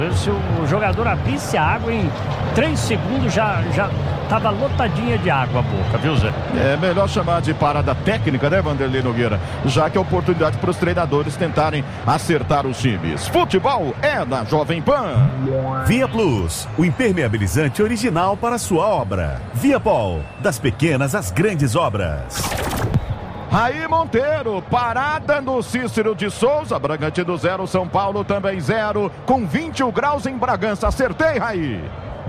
Se o jogador abrisse a água em 3 segundos já estava lotadinha de água a boca, viu, Zé? É melhor chamar de parada técnica, né, Vanderlei Nogueira? Já que é oportunidade para os treinadores tentarem acertar os times. Futebol é na Jovem Pan. Via Plus, o impermeabilizante original para sua obra. Viapol, das pequenas às grandes obras. Raí Monteiro, parada no Cícero de Souza, Bragantino 0, São Paulo também 0, com 21 graus em Bragança. Acertei, Raí.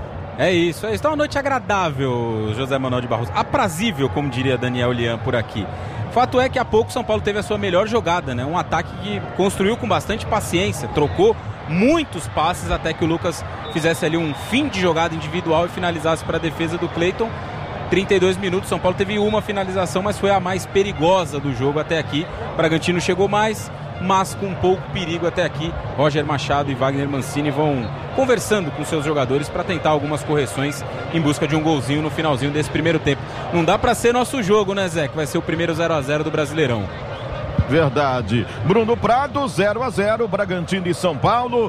É isso, está uma noite agradável, José Manuel de Barros, aprazível, como diria Daniel Lian por aqui. Fato é que há pouco São Paulo teve a sua melhor jogada, né? Um ataque que construiu com bastante paciência, trocou muitos passes até que o Lucas fizesse ali um fim de jogada individual e finalizasse para a defesa do Cleiton. 32 minutos, São Paulo teve uma finalização, mas foi a mais perigosa do jogo até aqui. O Bragantino chegou mais, mas com pouco perigo até aqui. Roger Machado e Wagner Mancini vão conversando com seus jogadores para tentar algumas correções em busca de um golzinho no finalzinho desse primeiro tempo. Não dá para ser nosso jogo, né, Zé? Que vai ser o primeiro 0-0 do Brasileirão. Verdade. Bruno Prado, 0-0, Bragantino e São Paulo,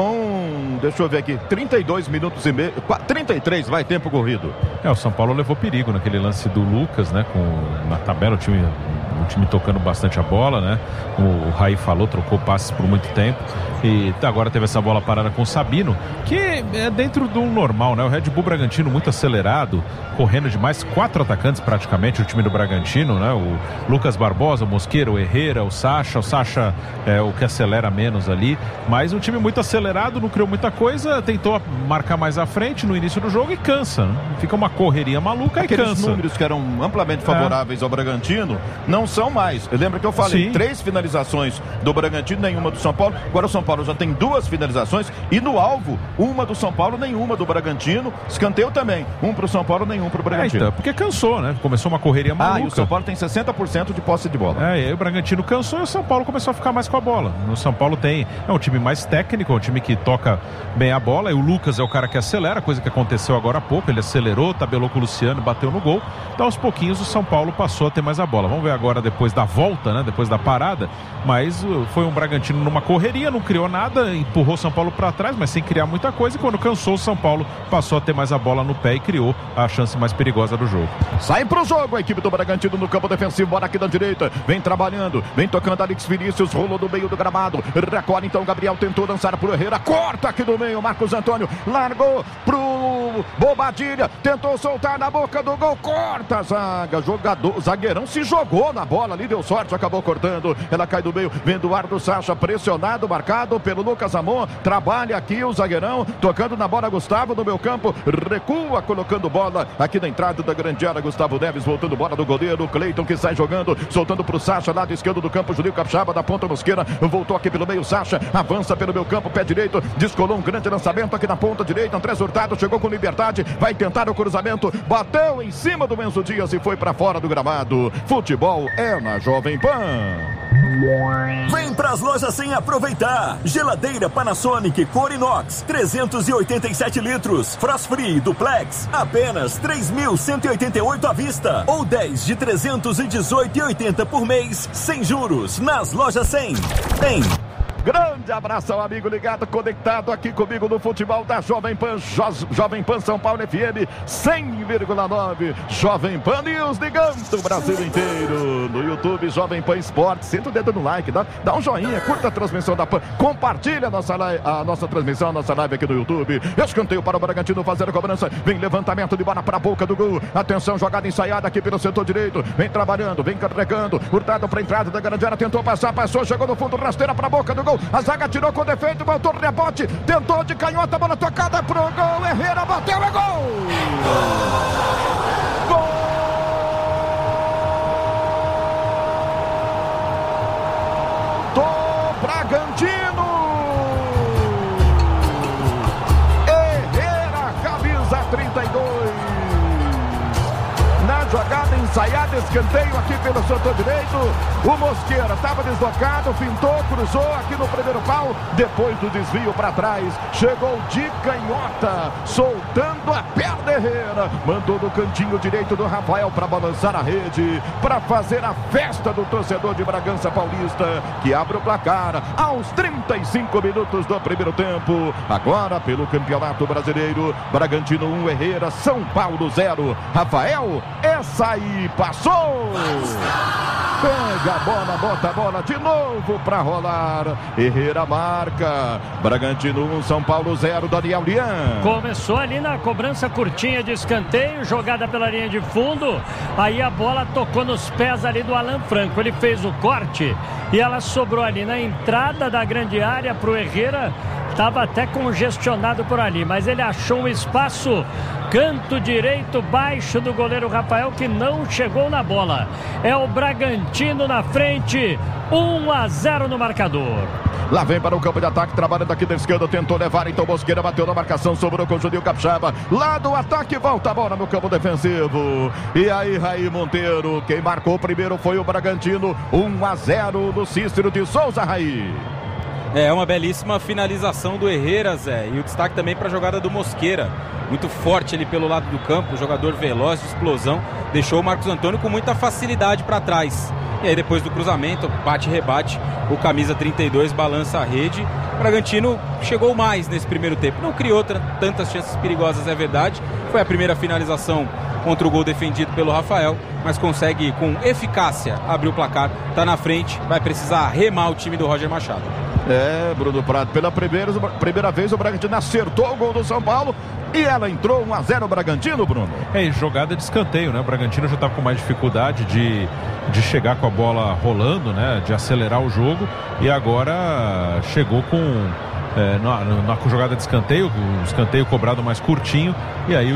com, deixa eu ver aqui, 32 minutos e meio, 33, vai, tempo corrido. O São Paulo levou perigo naquele lance do Lucas, né, na tabela, o time tocando bastante a bola, né, o Raí falou, trocou passes por muito tempo, e agora teve essa bola parada com o Sabino, que é dentro do normal, né, o Red Bull Bragantino muito acelerado, correndo demais, 4 atacantes praticamente, o time do Bragantino, né, o Lucas Barbosa, o Mosqueira, o Herrera, o Sacha é o que acelera menos ali, mas um time muito acelerado, não criou muita coisa, tentou marcar mais à frente no início do jogo e cansa, né? Fica uma correria maluca. Aqueles e cansa. Números que eram amplamente favoráveis ao Bragantino não são mais. Lembra que eu falei, Sim. 3 finalizações do Bragantino, nenhuma do São Paulo. Agora o São Paulo já tem 2 finalizações e no alvo, uma do São Paulo, nenhuma do Bragantino. Escanteio também, um pro São Paulo, nenhum pro Bragantino. Então, porque cansou, né? Começou uma correria maluca. E o São Paulo tem 60% de posse de bola. E aí o Bragantino cansou e o São Paulo começou a ficar mais com a bola. O São Paulo é um time mais técnico, é um time que toca bem a bola, e o Lucas é o cara que acelera, coisa que aconteceu agora há pouco, ele acelerou, tabelou com o Luciano, bateu no gol. Então aos pouquinhos o São Paulo passou a ter mais a bola. Vamos ver agora depois da volta, né? Depois da parada, mas foi um Bragantino numa correria, não criou nada, empurrou o São Paulo para trás, mas sem criar muita coisa, e quando cansou o São Paulo passou a ter mais a bola no pé e criou a chance mais perigosa do jogo. Sai pro jogo a equipe do Bragantino no campo defensivo, bora aqui da direita, vem trabalhando, vem tocando Alex Vinícius, rolou do meio do gramado, recolhe então Gabriel, tentou dançar pro Herrera, corta aqui do meio, Marcos Antônio, largou pro Bobadilha, tentou soltar na boca do gol, corta a zaga, zagueirão se jogou na bola ali, deu sorte, acabou cortando, ela cai do meio, vem Eduardo Sacha, pressionado, marcado pelo Lucas Amon, trabalha aqui o zagueirão, tocando na bola Gustavo no meio campo, recua, colocando bola aqui na entrada da grande área, Gustavo Neves voltando bola do goleiro, Cleiton que sai jogando, soltando pro Sacha, lado esquerdo do campo, Julio Capixaba da ponta Mosqueira, voltou aqui pelo meio, Sacha, avança pelo meio campo, pé direito, descolou um grande lançamento aqui na ponta direita, Andrés Hurtado chegou com liberdade, vai tentar o cruzamento, bateu em cima do Enzo Dias e foi pra fora do gramado. Futebol é na Jovem Pan. Vem pras lojas sem aproveitar. Geladeira Panasonic Cor Inox 387 litros, Frost Free Duplex, apenas 3.188 à vista ou 10 de 318,80 por mês, sem juros, nas lojas 100. Grande abraço ao amigo ligado, conectado aqui comigo no futebol da Jovem Pan, Jovem Pan São Paulo FM 100,9, Jovem Pan News ligando o Brasil inteiro, no YouTube Jovem Pan Esportes, senta o dedo no like, dá um joinha, curta a transmissão da Pan, compartilha a nossa transmissão, a nossa live aqui no YouTube. Escanteio para o Bragantino fazer a cobrança, vem levantamento de bola para a boca do gol, atenção, jogada ensaiada aqui pelo setor direito, vem trabalhando, vem carregando, Hurtado para a entrada da grande área, tentou passar, passou, chegou no fundo, rasteira para a boca do gol. A zaga tirou com defeito, voltou rebote, tentou de canhota, bola tocada pro gol, Herrera bateu, é gol! Gol! Do Bragantino! Herrera, camisa 32. Na jogada ensaiada, escanteio aqui pelo setor direito. O Mosqueira estava deslocado, pintou, cruzou aqui no primeiro pau. Depois do desvio para trás, chegou de canhota, soltando a perna Herrera. Mandou no cantinho direito do Rafael para balançar a rede, para fazer a festa do torcedor de Bragança Paulista, que abre o placar aos 35 minutos do primeiro tempo. Agora pelo Campeonato Brasileiro, Bragantino 1, Herrera, São Paulo 0. Rafael, essa aí passou! Pega a bola, bota a bola de novo para rolar. Herrera marca. Bragantino 1, São Paulo 0, Daniel Lian. Começou ali na cobrança curtinha de escanteio, jogada pela linha de fundo. Aí a bola tocou nos pés ali do Alan Franco. Ele fez o corte e ela sobrou ali na entrada da grande área para o Herrera. Estava até congestionado por ali, mas ele achou um espaço, canto direito baixo do goleiro Rafael, que não chegou na bola. É o Bragantino na frente, 1-0 no marcador. Lá vem para o campo de ataque, trabalhando aqui da esquerda, tentou levar, então Mosqueira bateu na marcação, sobrou com o Juninho Capixaba. Lá do ataque, volta a bola no campo defensivo. E aí, Raí Monteiro, quem marcou primeiro foi o Bragantino, 1-0 no Cícero de Souza, Raí. É uma belíssima finalização do Herrera, Zé. E o destaque também para a jogada do Mosqueira. Muito forte ali pelo lado do campo, jogador veloz, de explosão. Deixou o Marcos Antônio com muita facilidade para trás. E aí depois do cruzamento, bate e rebate, o camisa 32 balança a rede. O Bragantino chegou mais nesse primeiro tempo. Não criou tantas chances perigosas, é verdade. Foi a primeira finalização contra o gol defendido pelo Rafael, mas consegue com eficácia abrir o placar. Está na frente, vai precisar remar o time do Roger Machado. É, Bruno Prado, pela primeira vez o Bragantino acertou o gol do São Paulo e ela entrou 1-0 o Bragantino, Bruno. É, jogada de escanteio, né? O Bragantino já estava com mais dificuldade de chegar com a bola rolando, né? De acelerar o jogo, e agora chegou com na jogada de escanteio, o escanteio cobrado mais curtinho, e aí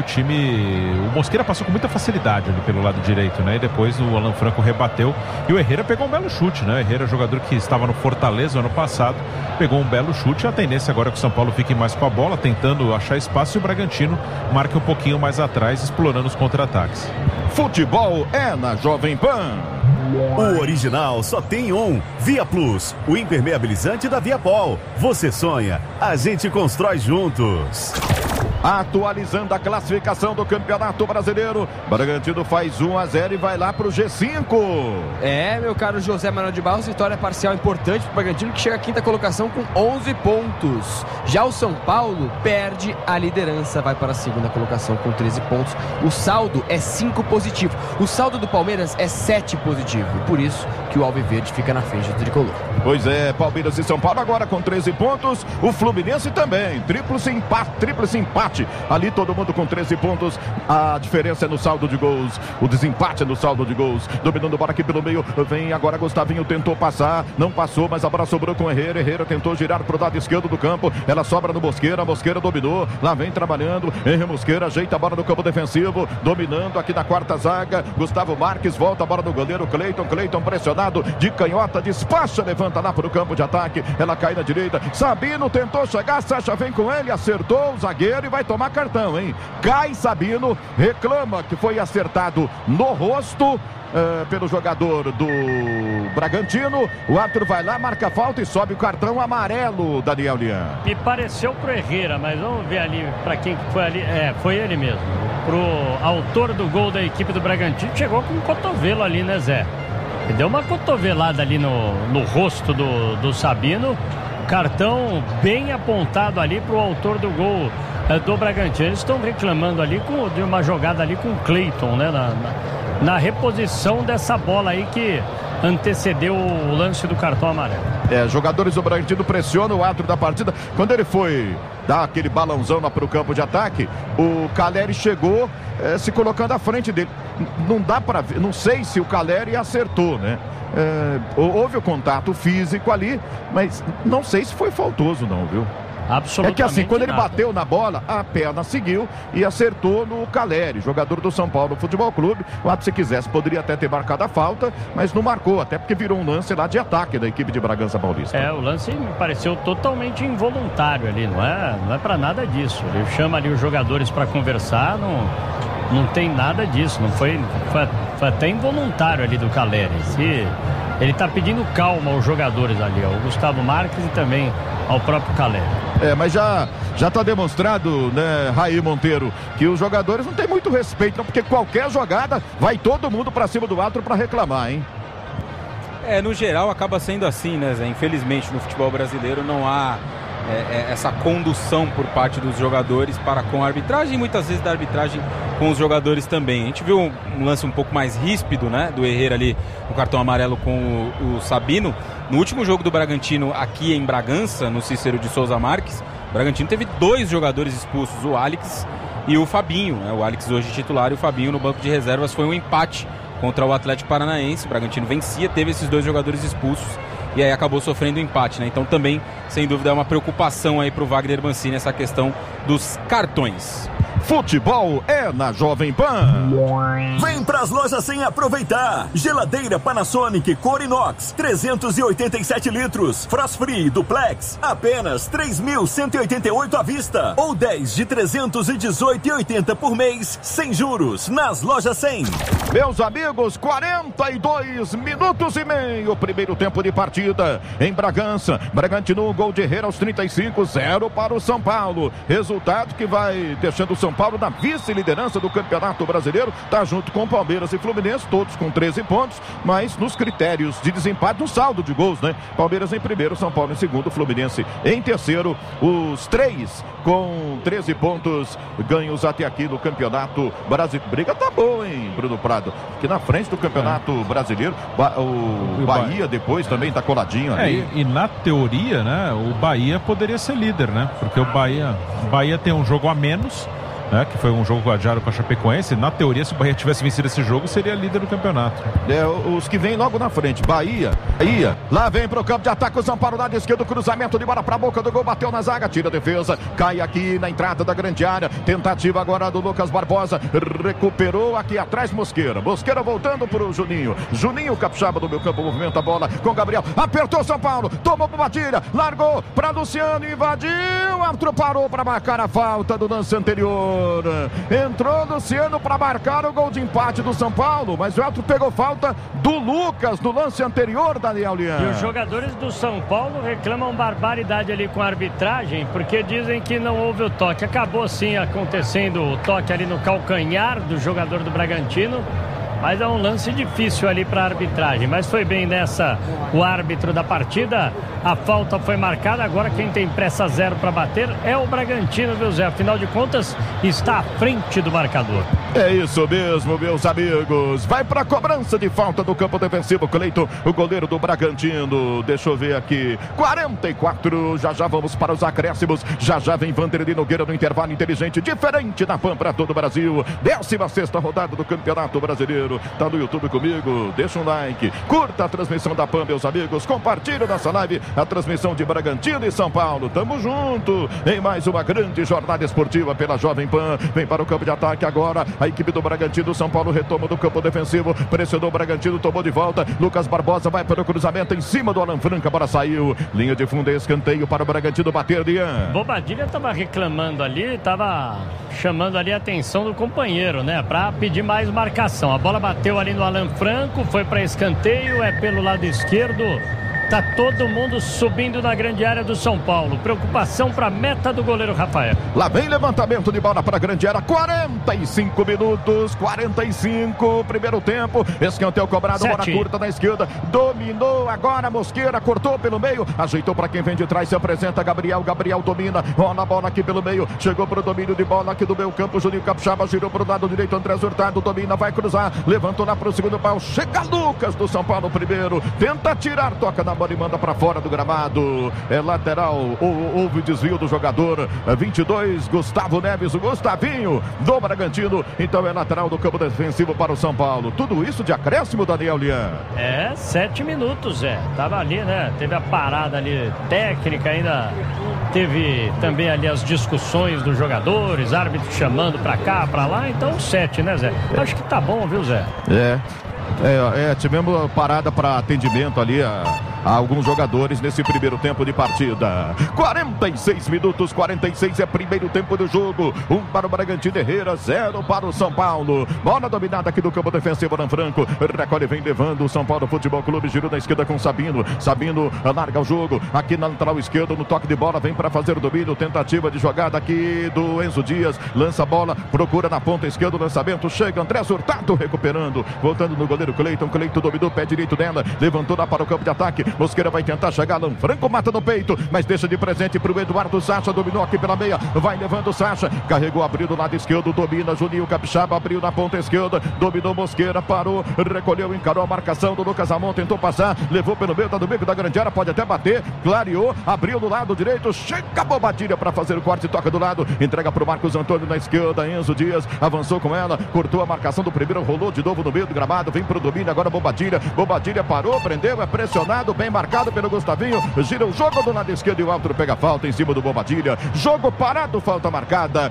o Mosqueira passou com muita facilidade ali pelo lado direito, né? E depois o Alan Franco rebateu e o Herrera pegou um belo chute, né? O Herrera, jogador que estava no Fortaleza ano passado, pegou um belo chute. A tendência agora é que o São Paulo fique mais com a bola, tentando achar espaço, e o Bragantino marque um pouquinho mais atrás, explorando os contra-ataques. Futebol é na Jovem Pan. O original só tem um. Via Plus, o impermeabilizante da Viapol. Você sonha, a gente constrói juntos. Atualizando a classificação do Campeonato Brasileiro, Bragantino faz 1-0 e vai lá pro G5. É, meu caro José Manuel de Barros, vitória parcial importante pro Bragantino, que chega à quinta colocação com 11 pontos. Já o São Paulo perde a liderança, vai para a segunda colocação com 13 pontos. O saldo é 5 positivo. O saldo do Palmeiras é 7 positivo. Por isso que o Alviverde fica na frente do tricolor. Pois é, Palmeiras e São Paulo agora com 13 pontos. O Fluminense também, tríplice empate. Ali todo mundo com 13 pontos. A diferença é no saldo de gols. O desempate é no saldo de gols. Dominando a bola aqui pelo meio. Vem agora Gustavinho, tentou passar. Não passou, mas a bola sobrou com Herrera. Herrera tentou girar pro lado esquerdo do campo. Ela sobra no Mosqueira. Mosqueira dominou. Lá vem trabalhando. Henrique Mosqueira ajeita a bola no campo defensivo. Dominando aqui na quarta zaga. Gustavo Marques volta a bola no goleiro Cleiton. Cleiton pressionado de canhota. Despacha, levanta lá pro campo de ataque. Ela cai na direita. Sabino tentou chegar. Sacha vem com ele. Acertou o zagueiro e vai tomar cartão, hein? Cai Sabino, reclama que foi acertado no rosto pelo jogador do Bragantino. O árbitro vai lá, marca falta e sobe o cartão amarelo, Daniel Lian. Me pareceu pro Herrera, mas vamos ver ali para quem que foi ali. Foi ele mesmo. Pro autor do gol da equipe do Bragantino, chegou com um cotovelo ali, né, Zé? E deu uma cotovelada ali no rosto do Sabino. Cartão bem apontado ali pro autor do gol do Bragantino. Eles estão reclamando ali de uma jogada ali com o Cleiton, né? Na reposição dessa bola aí que antecedeu o lance do cartão amarelo. Jogadores do Bragantino pressionam o árbitro da partida. Quando ele foi dar aquele balãozão lá pro campo de ataque, o Caleri chegou se colocando à frente dele. Não dá para ver, não sei se o Caleri acertou, né? Houve o contato físico ali, mas não sei se foi faltoso não, viu? Absolutamente. É que assim, quando ele nada. bateu na bola, a perna seguiu e acertou no Caleri, jogador do São Paulo Futebol Clube. O árbitro, se quisesse, poderia até ter marcado a falta, mas não marcou, até porque virou um lance lá de ataque da equipe de Bragança Paulista. O lance me pareceu totalmente involuntário ali, não é para nada disso. Ele chama ali os jogadores para conversar, Não tem nada disso, não foi até involuntário ali do Caleri. Ele tá pedindo calma aos jogadores ali, ao Gustavo Marques e também ao próprio Caleri. Mas já tá demonstrado, né, Raí Monteiro, que os jogadores não têm muito respeito, não, porque qualquer jogada vai todo mundo pra cima do árbitro pra reclamar, hein? No geral acaba sendo assim, né, Zé? Infelizmente no futebol brasileiro não há essa condução por parte dos jogadores para com a arbitragem e muitas vezes da arbitragem com os jogadores também. A gente viu um lance um pouco mais ríspido, né, do Herrera ali no cartão amarelo com o Sabino. No último jogo do Bragantino aqui em Bragança, no Cícero de Souza Marques, o Bragantino teve 2 jogadores expulsos, o Alex e o Fabinho, né? O Alex hoje titular e o Fabinho no banco de reservas. Foi um empate contra o Atlético Paranaense. O Bragantino vencia, teve esses 2 jogadores expulsos e aí acabou sofrendo empate, né? Então também, sem dúvida, é uma preocupação aí pro Wagner Mancini essa questão dos cartões. Futebol é na Jovem Pan. Vem pras lojas sem aproveitar. Geladeira Panasonic Cor Inox, 387 litros. Frost Free Duplex, apenas 3.188 à vista. Ou 10 de 318,80 por mês, sem juros, nas lojas 100. Meus amigos, 42 minutos e meio, primeiro tempo de partida em Bragança. Bragantino, gol de Herrera aos 35, 0 para o São Paulo. Resultado que vai deixando o São Paulo na vice-liderança do Campeonato Brasileiro, tá junto com Palmeiras e Fluminense, todos com 13 pontos, mas nos critérios de desempate, no saldo de gols, né? Palmeiras em primeiro, São Paulo em segundo, Fluminense em terceiro, os 3 com 13 pontos ganhos até aqui no Campeonato Brasileiro. Briga tá boa, hein, Bruno Prado? Aqui na frente do Campeonato Brasileiro, o Bahia depois também tá coladinho ali. E na teoria, né, o Bahia poderia ser líder, né? Porque o Bahia tem um jogo a menos, né, que foi um jogo adiado com a Chapecoense. Na teoria, se o Bahia tivesse vencido esse jogo, seria líder do campeonato. Os que vêm logo na frente, Bahia, lá vem pro campo de ataque o São Paulo, lado esquerdo, cruzamento de bola pra boca do gol, bateu na zaga, tira a defesa, cai aqui na entrada da grande área, tentativa agora do Lucas Barbosa, recuperou aqui atrás Mosqueira voltando pro Juninho Capixaba do meio campo, movimenta a bola com Gabriel, apertou São Paulo, tomou pro Batilha, largou pra Luciano, invadiu, o árbitro parou pra marcar a falta do lance anterior. Entrou Luciano para marcar o gol de empate do São Paulo, mas o árbitro pegou falta do Lucas no lance anterior, Daniel Lian. E os jogadores do São Paulo reclamam barbaridade ali com a arbitragem, porque dizem que não houve o toque. Acabou sim acontecendo o toque ali no calcanhar do jogador do Bragantino, mas é um lance difícil ali para a arbitragem. Mas foi bem nessa o árbitro da partida. A falta foi marcada. Agora quem tem pressa 0 para bater é o Bragantino, viu, Zé? Afinal de contas, está à frente do marcador. É isso mesmo, meus amigos. Vai para a cobrança de falta do campo defensivo, Cleiton, o goleiro do Bragantino. Deixa eu ver aqui. 44. Já vamos para os acréscimos. Já vem Vanderlei Nogueira no intervalo inteligente, diferente da PAN para todo o Brasil. 16ª rodada do Campeonato Brasileiro. Tá no YouTube comigo? Deixa um like. Curta a transmissão da PAN, meus amigos. Compartilhe nossa live, a transmissão de Bragantino e São Paulo. Tamo junto em mais uma grande jornada esportiva pela Jovem Pan. Vem para o campo de ataque agora. A equipe do Bragantino, São Paulo retoma do campo defensivo. Pressionou o Bragantino, tomou de volta. Lucas Barbosa vai para o cruzamento em cima do Alan Franca. A bola saiu. Linha de fundo, escanteio para o Bragantino bater, Lian. Bobadilha estava reclamando ali, estava chamando ali a atenção do companheiro, né? Para pedir mais marcação. A bola bateu ali no Alan Franco, foi para escanteio, é pelo lado esquerdo. Tá todo mundo subindo na grande área do São Paulo. Preocupação para a meta do goleiro Rafael. Lá vem levantamento de bola para a grande área. 45 minutos, 45, primeiro tempo. Escanteio cobrado, bola curta na esquerda. Dominou agora Mosqueira, cortou pelo meio, ajeitou para quem vem de trás, se apresenta Gabriel domina. Rola a bola aqui pelo meio, chegou para o domínio de bola aqui do meio campo. Juninho Capixaba girou para o lado direito, André Hurtado domina, vai cruzar, levantou lá para o segundo pau. Chega Lucas do São Paulo primeiro, tenta tirar, toca na bola e manda para fora do gramado. É lateral, houve desvio do jogador 22, Gustavo Neves, o Gustavinho do Bragantino. Então é lateral do campo defensivo para o São Paulo. Tudo isso de acréscimo, Daniel Lian. 7 minutos, tava ali, né? Teve a parada ali técnica, ainda teve também ali as discussões dos jogadores, árbitro chamando para cá, para lá. Então 7, né, Zé? Acho que tá bom, viu, Zé? Tivemos parada para atendimento ali, alguns jogadores nesse primeiro tempo de partida. 46 minutos, 46 é primeiro tempo do jogo. 1 para o Bragantino, Herrera, 0 para o São Paulo. Bola dominada aqui do campo defensivo, Alan Franco. Recolhe, vem levando o São Paulo Futebol Clube. Girou na esquerda com Sabino. Sabino larga o jogo aqui na lateral esquerda, no toque de bola, vem para fazer o domínio. Tentativa de jogada aqui do Enzo Dias. Lança a bola, procura na ponta esquerda o lançamento. Chega André Hurtado recuperando. Voltando no goleiro Cleiton. Cleiton dominou, pé direito dela. Levantou lá para o campo de ataque. Mosqueira vai tentar chegar. Alan Franco mata no peito, mas deixa de presente para o Eduardo Sacha. Dominou aqui pela meia. Vai levando o Sacha. Carregou, abriu do lado esquerdo. Domina Juninho Capixaba. Abriu na ponta esquerda. Dominou Mosqueira. Parou. Recolheu, encarou a marcação do Lucas Amon. Tentou passar. Levou pelo meio. Tá no meio da grande área. Pode até bater. Clareou. Abriu do lado direito. Chega Bobadilha para fazer o corte. Toca do lado. Entrega para o Marcos Antônio na esquerda. Enzo Dias avançou com ela. Cortou a marcação do primeiro. Rolou de novo no meio do gramado. Vem pro domínio. Agora Bobadilha. Bobadilha parou. Prendeu. É pressionado. Bem marcado pelo Gustavinho. Gira o jogo do lado esquerdo. E o Álvaro pega falta em cima do Bobadilha. Jogo parado. Falta marcada.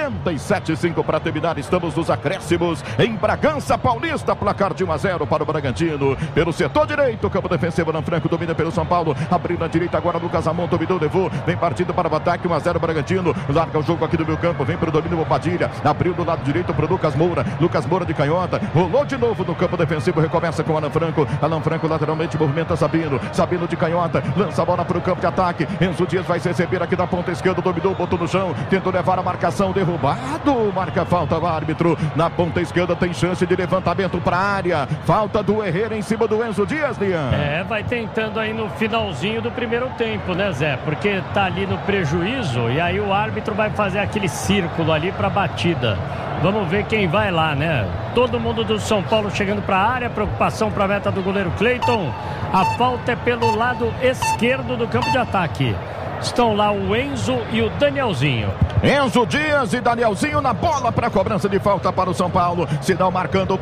47-5 para terminar. Estamos nos acréscimos em Bragança Paulista. Placar de 1-0 para o Bragantino. Pelo setor direito. Campo defensivo. Alan Franco domina pelo São Paulo. Abriu na direita agora. Lucas Amon dominou. Levou. Vem partindo para o ataque. 1-0 Bragantino. Larga o jogo aqui do meio campo. Vem para o domínio Bobadilha. Abriu do lado direito para o Lucas Moura. Lucas Moura de canhota. Rolou de novo no campo defensivo. Recomeça com Alan Franco. Alan Franco lateralmente movimenta Sabino. Sabino de canhota. Lança a bola para o campo de ataque. Enzo Dias vai receber aqui da ponta esquerda. Dominou, botou no chão. Tentou levar a marcação. Derrubado. Marca falta o árbitro. Na ponta esquerda tem chance de levantamento para a área. Falta do Herrera em cima do Enzo Dias, Lian. Vai tentando aí no finalzinho do primeiro tempo, né, Zé? Porque tá ali no prejuízo e aí o árbitro vai fazer aquele círculo ali para batida. Vamos ver quem vai lá, né? Todo mundo do São Paulo chegando para a área. Preocupação para a meta do goleiro Cleiton. A falta é pelo lado esquerdo do campo de ataque. Estão lá o Enzo e o Danielzinho. Enzo Dias e Danielzinho na bola para cobrança de falta para o São Paulo. Sinal marcando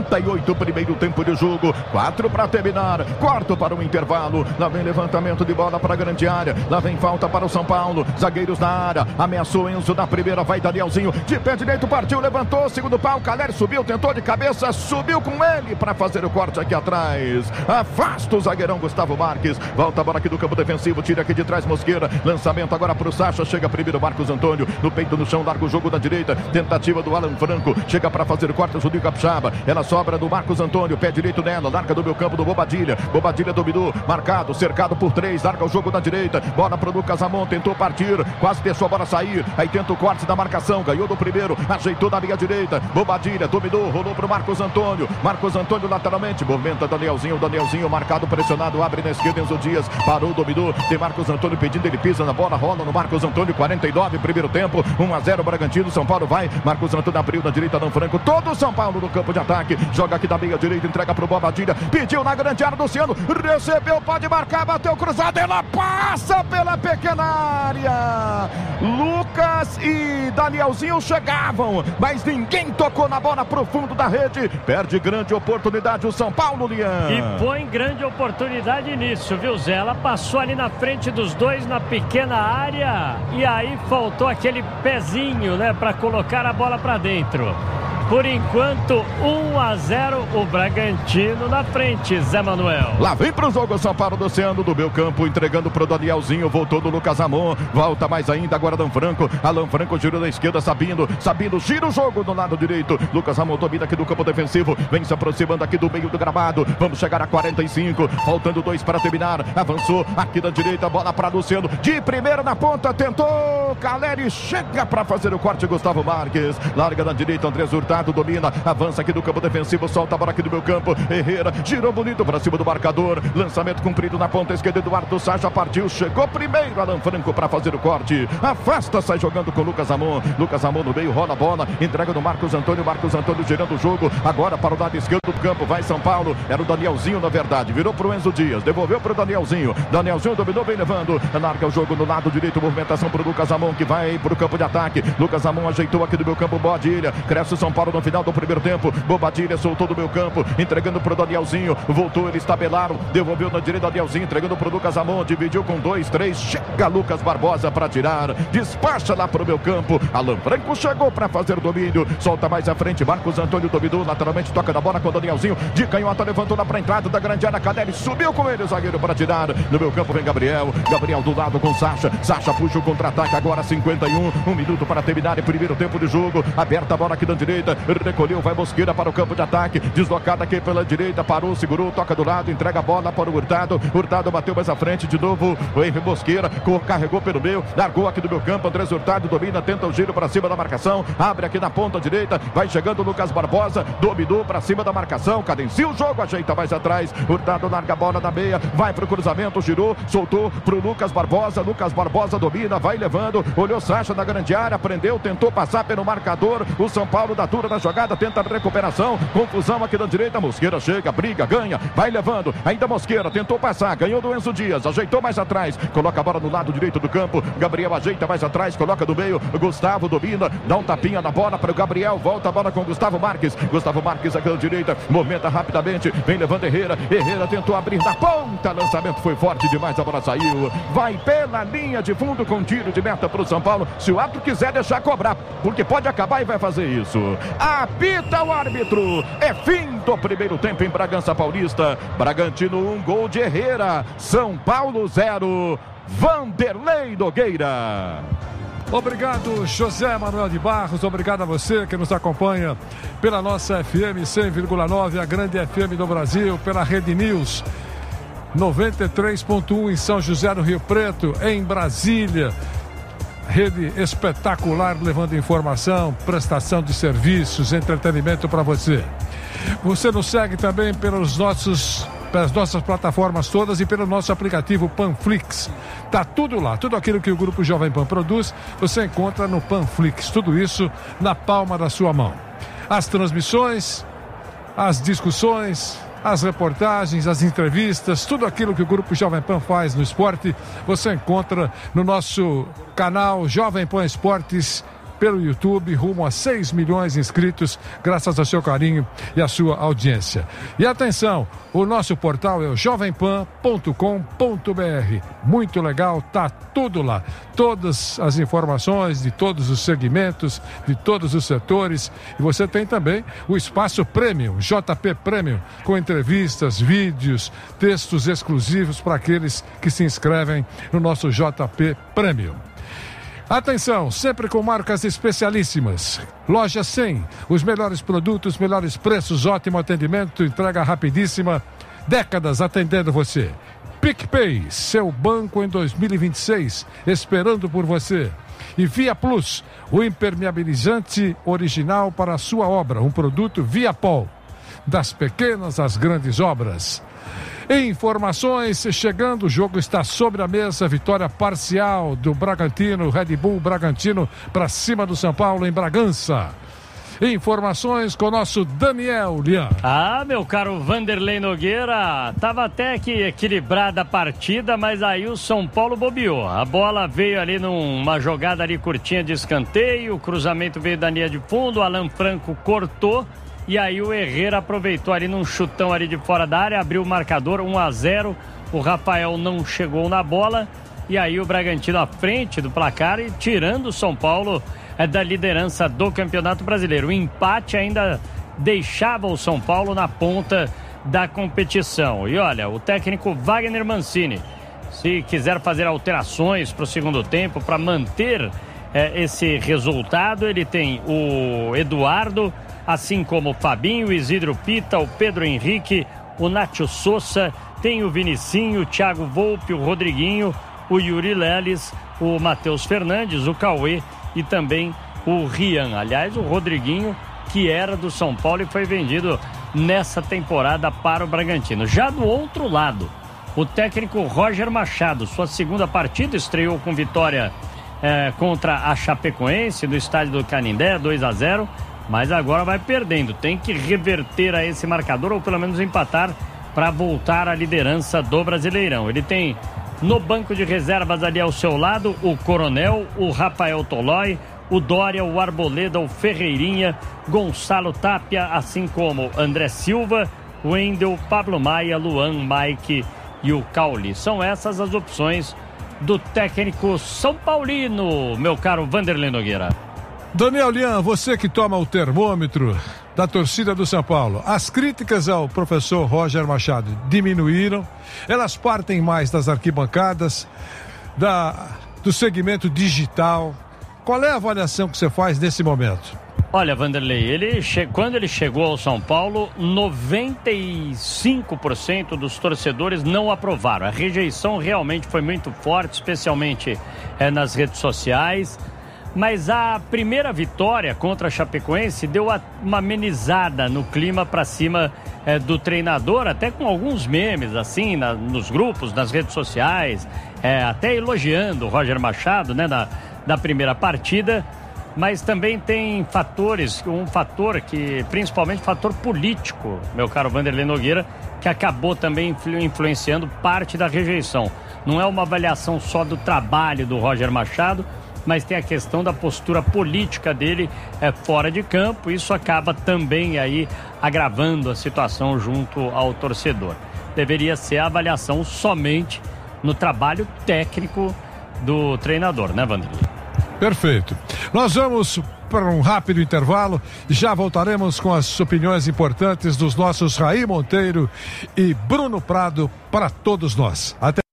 48 primeiro tempo de jogo. 4 para terminar. Quarto para o intervalo. Lá vem levantamento de bola para a grande área. Lá vem falta para o São Paulo. Zagueiros na área. Ameaçou Enzo na primeira. Vai Danielzinho. De pé direito partiu. Levantou. Segundo pau. Caleri subiu. Tentou de cabeça. Subiu com ele para fazer o corte aqui atrás. Afasta o zagueirão Gustavo Marques. Volta a bola aqui do campo defensivo. Tira aqui de trás Mosqueira. Lançamento agora para o Sacha. Chega primeiro Marcos Antônio. No peito, no chão, larga o jogo da direita. Tentativa do Alan Franco. Chega para fazer o corte, o Juninho Capixaba. Ela sobra do Marcos Antônio. Pé direito nela. Larga do meu campo do Bobadilha. Bobadilha dominou. Marcado, cercado por 3. Larga o jogo da direita. Bola para o Lucas Amon. Tentou partir. Quase deixou a bola sair. Aí tenta o corte da marcação. Ganhou do primeiro. Ajeitou na linha direita. Bobadilha dominou. Rolou para o Marcos Antônio. Marcos Antônio lateralmente. Movimenta Danielzinho. Danielzinho marcado, pressionado. Abre na esquerda. Enzo Dias. Parou, dominou. Tem Marcos Antônio pedindo. Ele pisa na bola. Rola no Marcos Antônio. 49, primeiro tempo. 1-0 Bragantino. São Paulo vai. Marcos Antônio abriu na direita. Alan Franco. Todo São Paulo no campo de ataque. Joga aqui da meia direita. Entrega para o Bobadilha. Pediu na grande área do Luciano. Recebeu. Pode marcar. Bateu cruzado. Ela passa pela pequena área. Lucas e Danielzinho chegavam, mas ninguém tocou na bola pro fundo da rede. Perde grande oportunidade o São Paulo, Lian. E põe grande oportunidade nisso, viu, Zé? Ela passou ali na frente dos dois na pequena área e aí faltou aquele pezinho, né, para colocar a bola para dentro. Por enquanto, 1-0 o Bragantino na frente, Zé Manuel. Lá vem pro jogo o São Paulo do Oceano do meu campo, entregando pro Danielzinho, voltou do Lucas Amon, volta mais ainda agora Alan Franco girou na esquerda, Sabino gira o jogo do lado direito, Lucas Amon domina aqui do campo defensivo, vem se aproximando aqui do meio do gramado, vamos chegar a 45, faltando 2 para terminar, avançou aqui da direita, bola para Luciano, de primeira na ponta, tentou, Caleri chega para fazer o corte, Gustavo Marques, larga na direita, André Hurtado domina, avança aqui do campo defensivo, solta a bola aqui do meu campo, Herrera girou bonito para cima do marcador, lançamento cumprido na ponta esquerda, Eduardo Sacha partiu, chegou primeiro Alan Franco para fazer o corte, afasta, sai jogando com Lucas Amon no meio, rola a bola, entrega do Marcos Antônio girando o jogo, agora para o lado esquerdo do campo, vai São Paulo, era o Danielzinho na verdade, virou pro Enzo Dias, devolveu pro Danielzinho dominou, vem levando, larga o jogo no lado direito, movimentação pro Lucas Amon que vai pro campo de ataque, Lucas Amon ajeitou aqui do meu campo, Bobadilha, cresce o São Paulo no final do primeiro tempo. Bobadilha soltou do meio campo, entregando pro Danielzinho. Voltou, eles tabelaram, devolveu na direita Danielzinho, entregando pro Lucas Amon. Dividiu com 2, 3. Chega Lucas Barbosa para tirar. Despacha lá pro meio campo. Alan Franco chegou para fazer domínio. Solta mais à frente. Marcos Antônio dominou. Lateralmente toca na bola com o Danielzinho. De canhota levantou lá para a entrada da grande área. Cadelli subiu com ele, o zagueiro para tirar. No meio campo vem Gabriel. Gabriel do lado com Sacha. Sacha puxa o contra-ataque agora 51. 1 minuto para terminar o primeiro tempo de jogo. Aberta a bola aqui da direita. Recolheu, vai Mosqueira para o campo de ataque. Deslocada aqui pela direita. Parou, segurou, toca do lado. Entrega a bola para o Hurtado. Hurtado bateu mais à frente de novo. O Henrique Mosqueira carregou pelo meio. Largou aqui do meu campo. Andrés Hurtado domina. Tenta o giro para cima da marcação. Abre aqui na ponta direita. Vai chegando o Lucas Barbosa. Dominou para cima da marcação. Cadencia o jogo. Ajeita mais atrás. Hurtado larga a bola na meia. Vai para o cruzamento. Girou. Soltou para o Lucas Barbosa. Lucas Barbosa domina. Vai levando. Olhou Sacha na grande área. Prendeu. Tentou passar pelo marcador. O São Paulo dá dura na jogada. Tenta a recuperação. Confusão aqui da direita. Mosqueira chega. Briga. Ganha. Vai levando. Ainda Mosqueira. Tentou passar. Ganhou do Enzo Dias. Ajeitou mais atrás. Coloca a bola no lado direito do campo. Gabriel ajeita mais atrás. Coloca do meio. Gustavo domina. Dá um tapinha na bola para o Gabriel. Volta a bola com Gustavo Marques. Gustavo Marques aqui da direita. Momenta rapidamente. Vem levando Herrera. Herrera tentou abrir na ponta. Lançamento foi forte demais. A bola saiu. Vai pela linha de fundo com tiro de meta para o São Paulo. Se o árbitro quiser deixar cobrar, porque pode acabar e vai fazer isso. Apita o árbitro. É fim do primeiro tempo em Bragança Paulista. Bragantino 1, gol de Herrera. São Paulo 0. Vanderlei Nogueira. Obrigado, José Manuel de Barros. Obrigado a você que nos acompanha pela nossa FM 100,9, a grande FM do Brasil, pela Rede News 93.1 em São José do Rio Preto, em Brasília. Rede espetacular, levando informação, prestação de serviços, entretenimento para você. Você nos segue também pelas nossas plataformas todas e pelo nosso aplicativo Panflix. Tá tudo lá, tudo aquilo que o Grupo Jovem Pan produz, você encontra no Panflix. Tudo isso na palma da sua mão. As transmissões, as discussões, as reportagens, as entrevistas, tudo aquilo que o Grupo Jovem Pan faz no esporte, você encontra no nosso canal Jovem Pan Esportes, pelo YouTube, rumo a 6 milhões de inscritos, graças ao seu carinho e à sua audiência. E atenção, o nosso portal é o jovempan.com.br. Muito legal, tá tudo lá. Todas as informações de todos os segmentos, de todos os setores. E você tem também o espaço Premium, JP Premium, com entrevistas, vídeos, textos exclusivos para aqueles que se inscrevem no nosso JP Premium. Atenção, sempre com marcas especialíssimas. Loja 100, os melhores produtos, melhores preços, ótimo atendimento, entrega rapidíssima, décadas atendendo você. PicPay, seu banco em 2026, esperando por você. E Via Plus, o impermeabilizante original para a sua obra, um produto Viapol, das pequenas às grandes obras. Informações chegando, o jogo está sobre a mesa, vitória parcial do Bragantino, Red Bull Bragantino para cima do São Paulo em Bragança. Informações com o nosso Daniel Lian. Meu caro Vanderlei Nogueira, tava até que equilibrada a partida, mas aí o São Paulo bobeou. A bola veio ali numa jogada ali curtinha de escanteio, o cruzamento veio da linha de fundo, o Alan Franco cortou. E aí o Herrera aproveitou ali num chutão ali de fora da área, abriu o marcador 1-0, o Rafael não chegou na bola, e aí o Bragantino à frente do placar e tirando o São Paulo da liderança do Campeonato Brasileiro. O empate ainda deixava o São Paulo na ponta da competição. E olha, o técnico Wagner Mancini, se quiser fazer alterações para o segundo tempo, para manter esse resultado, ele tem o Eduardo, assim como o Fabinho, o Isidro Pita, o Pedro Henrique, o Nátio Sousa, tem o Vinicinho, o Thiago Volpe, o Rodriguinho, o Yuri Leles, o Matheus Fernandes, o Cauê e também o Rian. Aliás, o Rodriguinho, que era do São Paulo e foi vendido nessa temporada para o Bragantino. Já do outro lado, o técnico Roger Machado, sua segunda partida, estreou com vitória contra a Chapecoense no estádio do Canindé, 2-0. Mas agora vai perdendo, tem que reverter a esse marcador ou pelo menos empatar para voltar à liderança do Brasileirão. Ele tem no banco de reservas ali ao seu lado o Coronel, o Rafael Tolói, o Dória, o Arboleda, o Ferreirinha, Gonçalo Tapia, assim como André Silva, Wendel, Pablo Maia, Luan, Mike e o Cauli. São essas as opções do técnico São Paulino, meu caro Vanderlei Nogueira. Daniel Lian, você que toma o termômetro da torcida do São Paulo, as críticas ao professor Roger Machado diminuíram, elas partem mais das arquibancadas, do segmento digital. Qual é a avaliação que você faz nesse momento? Olha, Vanderlei, quando ele chegou ao São Paulo, 95% dos torcedores não aprovaram. A rejeição realmente foi muito forte, especialmente nas redes sociais. Mas a primeira vitória contra a Chapecoense deu uma amenizada no clima para cima do treinador, até com alguns memes assim nos grupos, nas redes sociais, até elogiando o Roger Machado, né, da primeira partida. Mas também tem um fator que, principalmente fator político, meu caro Vanderlei Nogueira, que acabou também influenciando parte da rejeição. Não é uma avaliação só do trabalho do Roger Machado, mas tem a questão da postura política dele fora de campo. Isso acaba também aí agravando a situação junto ao torcedor. Deveria ser a avaliação somente no trabalho técnico do treinador, né, Vanderlei? Perfeito. Nós vamos para um rápido intervalo. Já voltaremos com as opiniões importantes dos nossos Raí Monteiro e Bruno Prado para todos nós. Até.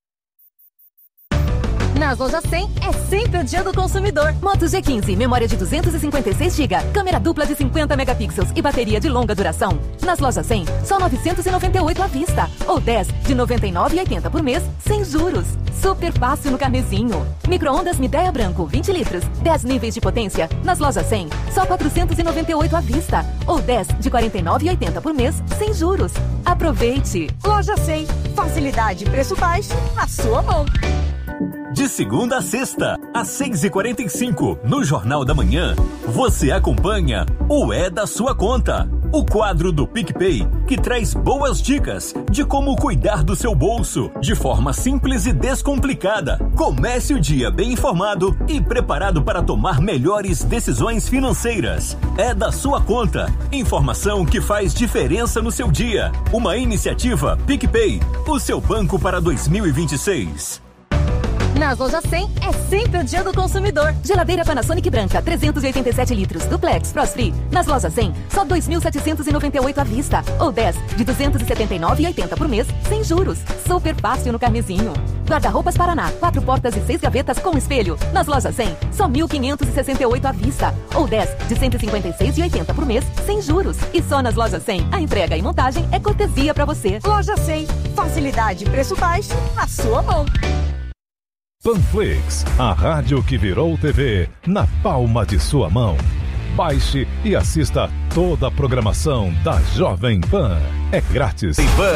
Nas lojas 100 é sempre o dia do consumidor. Moto G15, memória de 256 GB, câmera dupla de 50 megapixels e bateria de longa duração. Nas lojas 100, só 998 à vista, ou 10 de 99,80 por mês, sem juros. Super fácil no carnezinho. Micro-ondas Midea Branco, 20 litros, 10 níveis de potência. Nas lojas 100, só 498 à vista, ou 10 de 49,80 por mês, sem juros. Aproveite! Loja 100, facilidade e preço baixo na sua mão. De segunda a sexta, às 6h45, no Jornal da Manhã, você acompanha o É da Sua Conta, o quadro do PicPay que traz boas dicas de como cuidar do seu bolso de forma simples e descomplicada. Comece o dia bem informado e preparado para tomar melhores decisões financeiras. É da Sua Conta, informação que faz diferença no seu dia. Uma iniciativa PicPay, o seu banco para 2026. Nas lojas 100 é sempre o dia do consumidor. Geladeira Panasonic branca, 387 litros, duplex, frost free. Nas lojas 100, só 2.798 à vista, ou 10 de 279,80 por mês, sem juros. Super fácil no carnezinho. Guarda-roupas Paraná, 4 portas e 6 gavetas com espelho. Nas lojas 100, só 1.568 à vista, ou 10 de 156,80 por mês, sem juros. E só nas lojas 100, a entrega e montagem é cortesia pra você. Loja 100, facilidade e preço baixo na sua mão. Panflix, a rádio que virou TV na palma de sua mão. Baixe e assista toda a programação da Jovem Pan. É grátis.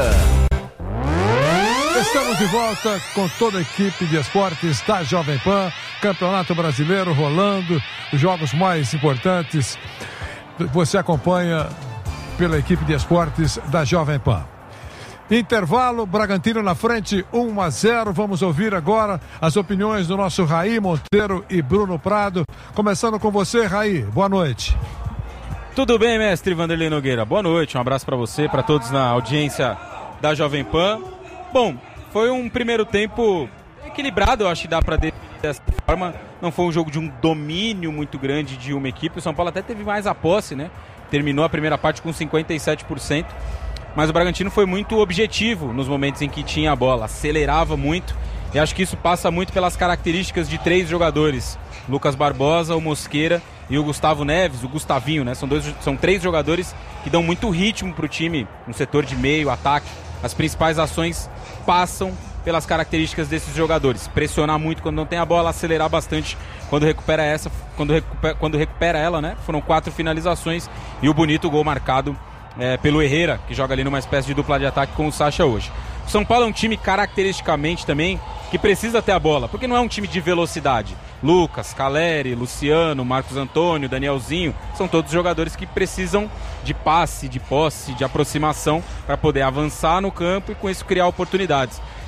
Estamos de volta com toda a equipe de esportes da Jovem Pan. Campeonato Brasileiro rolando, os jogos mais importantes. Você acompanha pela equipe de esportes da Jovem Pan. Intervalo, Bragantino na frente, 1-0. Vamos ouvir agora as opiniões do nosso Raí Monteiro e Bruno Prado. Começando com você, Raí. Boa noite. Tudo bem, mestre Vanderlei Nogueira? Boa noite, um abraço para você, para todos na audiência da Jovem Pan. Bom, foi um primeiro tempo equilibrado, eu acho que dá para dizer dessa forma. Não foi um jogo de um domínio muito grande de uma equipe. O São Paulo até teve mais a posse, né? Terminou a primeira parte com 57%. Mas o Bragantino foi muito objetivo nos momentos em que tinha a bola, acelerava muito, e acho que isso passa muito pelas características de 3 jogadores, Lucas Barbosa, o Mosqueira e o Gustavo Neves, o Gustavinho, né? São 3 jogadores que dão muito ritmo para o time no setor de meio, ataque. As principais ações passam pelas características desses jogadores, pressionar muito quando não tem a bola, acelerar bastante quando recupera ela, né? Foram 4 finalizações e o bonito gol marcado pelo Herrera, que joga ali numa espécie de dupla de ataque com o Sacha hoje. O São Paulo é um time caracteristicamente também que precisa ter a bola, porque não é um time de velocidade. Lucas, Caleri, Luciano, Marcos Antônio, Danielzinho, são todos jogadores que precisam de passe, de posse, de aproximação para poder avançar no campo e com isso criar oportunidades.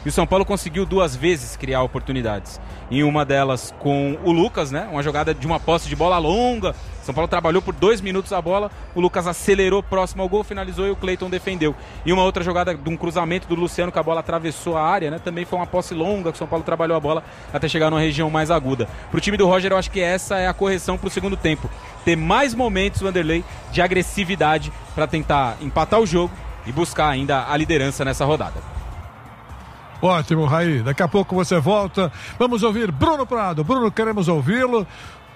e o São Paulo conseguiu 2 vezes criar oportunidades. Em uma delas com o Lucas, né? Uma jogada de uma posse de bola longa. São Paulo trabalhou por 2 minutos a bola, o Lucas acelerou próximo ao gol, finalizou e o Cleiton defendeu. E uma outra jogada de um cruzamento do Luciano, que a bola atravessou a área, né? Também foi uma posse longa, que o São Paulo trabalhou a bola até chegar numa região mais aguda. Pro time do Roger, eu acho que essa é a correção pro segundo tempo. Ter mais momentos, Vanderlei, de agressividade para tentar empatar o jogo e buscar ainda a liderança nessa rodada. Ótimo, Raí. Daqui a pouco você volta. Vamos ouvir Bruno Prado. Bruno, queremos ouvi-lo.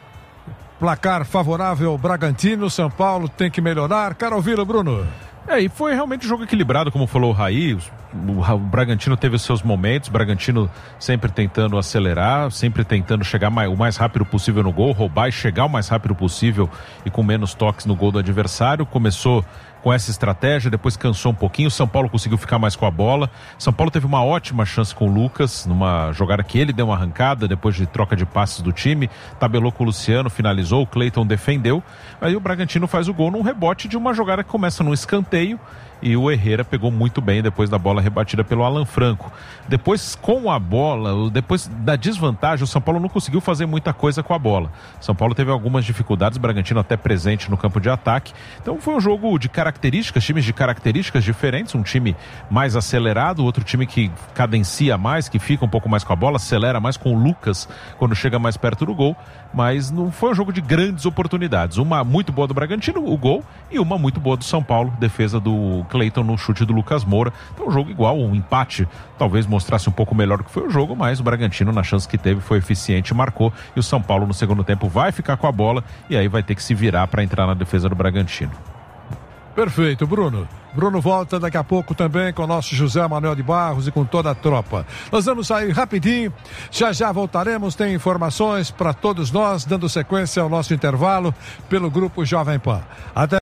Placar favorável Bragantino. São Paulo tem que melhorar. Quero ouvi-lo, Bruno. E foi realmente um jogo equilibrado, como falou o Raí. O Bragantino teve os seus momentos, o Bragantino sempre tentando acelerar, sempre tentando chegar o mais rápido possível no gol, roubar e chegar o mais rápido possível e com menos toques no gol do adversário. Começou com essa estratégia, depois cansou um pouquinho, o São Paulo conseguiu ficar mais com a bola. São Paulo teve uma ótima chance com o Lucas, numa jogada que ele deu uma arrancada, depois de troca de passes do time, tabelou com o Luciano, finalizou, o Cleiton defendeu, aí o Bragantino faz o gol num rebote de uma jogada que começa num escanteio, e o Herrera pegou muito bem depois da bola rebatida pelo Alan Franco. Depois, com a bola, depois da desvantagem, o São Paulo não conseguiu fazer muita coisa com a bola. São Paulo teve algumas dificuldades, o Bragantino até presente no campo de ataque. Então foi um jogo de características, times de características diferentes, um time mais acelerado, outro time que cadencia mais, que fica um pouco mais com a bola, acelera mais com o Lucas quando chega mais perto do gol, mas não foi um jogo de grandes oportunidades. Uma muito boa do Bragantino, o gol, e uma muito boa do São Paulo, defesa do Cleiton no chute do Lucas Moura. Então um jogo igual, um empate, talvez mostrasse um pouco melhor do que foi o jogo, mas o Bragantino na chance que teve foi eficiente, marcou, e o São Paulo no segundo tempo vai ficar com a bola e aí vai ter que se virar para entrar na defesa do Bragantino. Perfeito, Bruno. Bruno volta daqui a pouco também com o nosso José Manuel de Barros e com toda a tropa. Nós vamos sair rapidinho, já voltaremos, tem informações para todos nós, dando sequência ao nosso intervalo pelo Grupo Jovem Pan. Até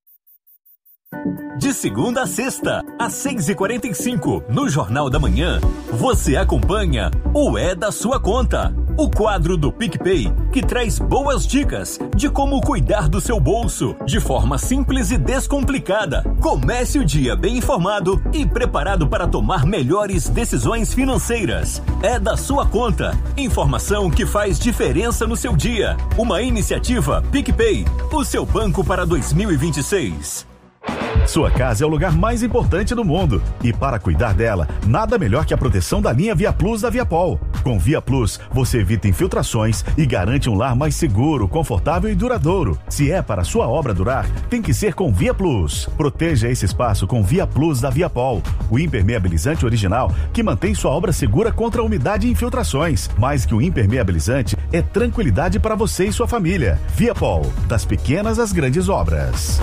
De segunda a sexta, às 6h45, no Jornal da Manhã, você acompanha o É da Sua Conta, o quadro do PicPay que traz boas dicas de como cuidar do seu bolso de forma simples e descomplicada. Comece o dia bem informado e preparado para tomar melhores decisões financeiras. É da Sua Conta, informação que faz diferença no seu dia. Uma iniciativa PicPay, o seu banco para 2026. Sua casa é o lugar mais importante do mundo. E para cuidar dela, nada melhor que a proteção da linha Via Plus da Viapol. Com Via Plus, você evita infiltrações e garante um lar mais seguro, confortável e duradouro. Se é para sua obra durar, tem que ser com Via Plus. Proteja esse espaço com Via Plus da Viapol, o impermeabilizante original que mantém sua obra segura contra a umidade e infiltrações. Mais que um impermeabilizante, é tranquilidade para você e sua família. Viapol, das pequenas às grandes obras.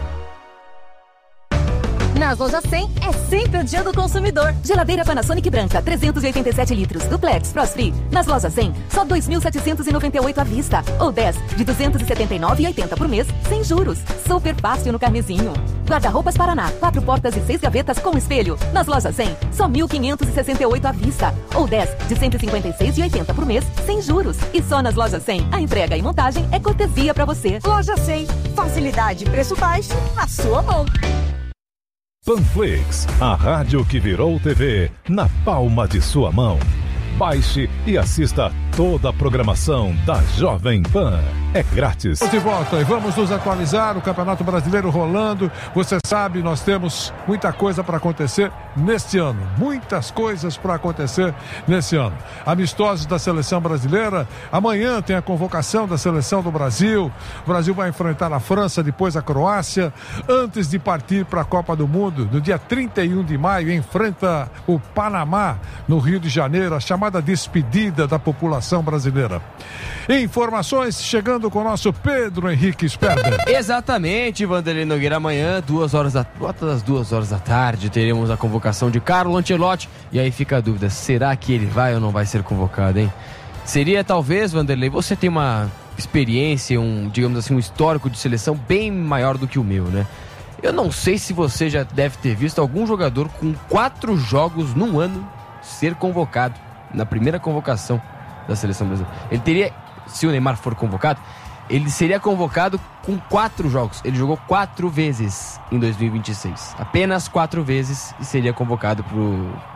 Nas lojas 100 é sempre o dia do consumidor. Geladeira Panasonic branca, 387 litros, duplex, frost free. Nas lojas 100, só 2.798 à vista. Ou 10, de 279,80 por mês, sem juros. Super fácil no carnezinho. Guarda-roupas Paraná, 4 portas e 6 gavetas com espelho. Nas lojas 100, só 1.568 à vista. Ou 10, de 156,80 por mês, sem juros. E só nas lojas 100, a entrega e montagem é cortesia pra você. Loja 100, facilidade e preço baixo na sua mão. Panflix, a rádio que virou TV na palma de sua mão. Baixe e assista toda a programação da Jovem Pan. É grátis. De volta e vamos nos atualizar, o Campeonato Brasileiro rolando. Você sabe, nós temos muita coisa para acontecer neste ano. Muitas coisas para acontecer nesse ano. Amistosos da Seleção Brasileira. Amanhã tem a convocação da Seleção do Brasil. O Brasil vai enfrentar a França, depois a Croácia. Antes de partir para a Copa do Mundo, no dia 31 de maio, enfrenta o Panamá, no Rio de Janeiro. A chamada despedida da população brasileira. Informações chegando com o nosso Pedro Henrique Sperber. Exatamente, Vanderlei Nogueira. Amanhã, 2 horas da tarde, teremos a convocação de Carlo Ancelotti. E aí fica a dúvida, será que ele vai ou não vai ser convocado, hein? Seria talvez, Vanderlei, você tem uma experiência, digamos assim, um histórico de seleção bem maior do que o meu, né? Eu não sei se você já deve ter visto algum jogador com 4 jogos num ano ser convocado, na primeira convocação da seleção brasileira. Ele teria, se o Neymar for convocado, ele seria convocado com 4 jogos. Ele jogou 4 vezes em 2026. Apenas 4 vezes e seria convocado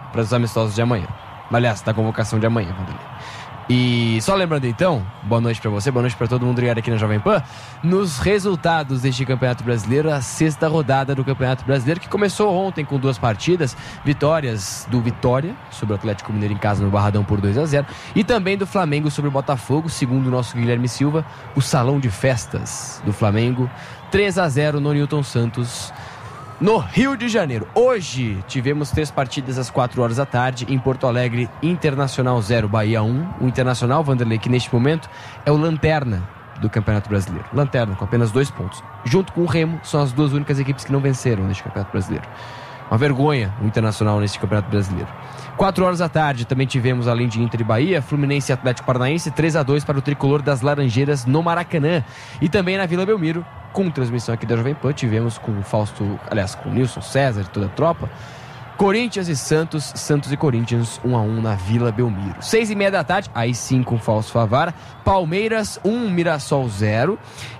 para os amistosos de amanhã. Aliás, da convocação de amanhã, Vanderlei. E só lembrando então, boa noite pra você, boa noite pra todo mundo ligado aqui na Jovem Pan. Nos resultados deste Campeonato Brasileiro, a 6ª rodada do Campeonato Brasileiro, que começou ontem com 2 partidas, vitórias do Vitória sobre o Atlético Mineiro em casa no Barradão por 2-0, e também do Flamengo sobre o Botafogo, segundo o nosso Guilherme Silva, o salão de festas do Flamengo, 3-0 no Newton Santos, no Rio de Janeiro. Hoje tivemos 3 partidas às 4 horas da tarde em Porto Alegre. Internacional 0, Bahia 1. O Internacional, Vanderlei, que neste momento é o lanterna do Campeonato Brasileiro. Lanterna, com apenas 2 pontos. Junto com o Remo, são as 2 únicas equipes que não venceram neste Campeonato Brasileiro. Uma vergonha o Internacional neste Campeonato Brasileiro. 4 horas da tarde também tivemos, além de Inter e Bahia, Fluminense e Atlético Paranaense, 3-2 para o tricolor das Laranjeiras no Maracanã. E também na Vila Belmiro, com transmissão aqui da Jovem Pan, tivemos com o Fausto, aliás, com o Nilson César e toda a tropa, Corinthians e Santos, Santos e Corinthians 1-1 na Vila Belmiro. 6h30 da tarde, aí sim com o Fausto Favara, Palmeiras 1, Mirassol 0.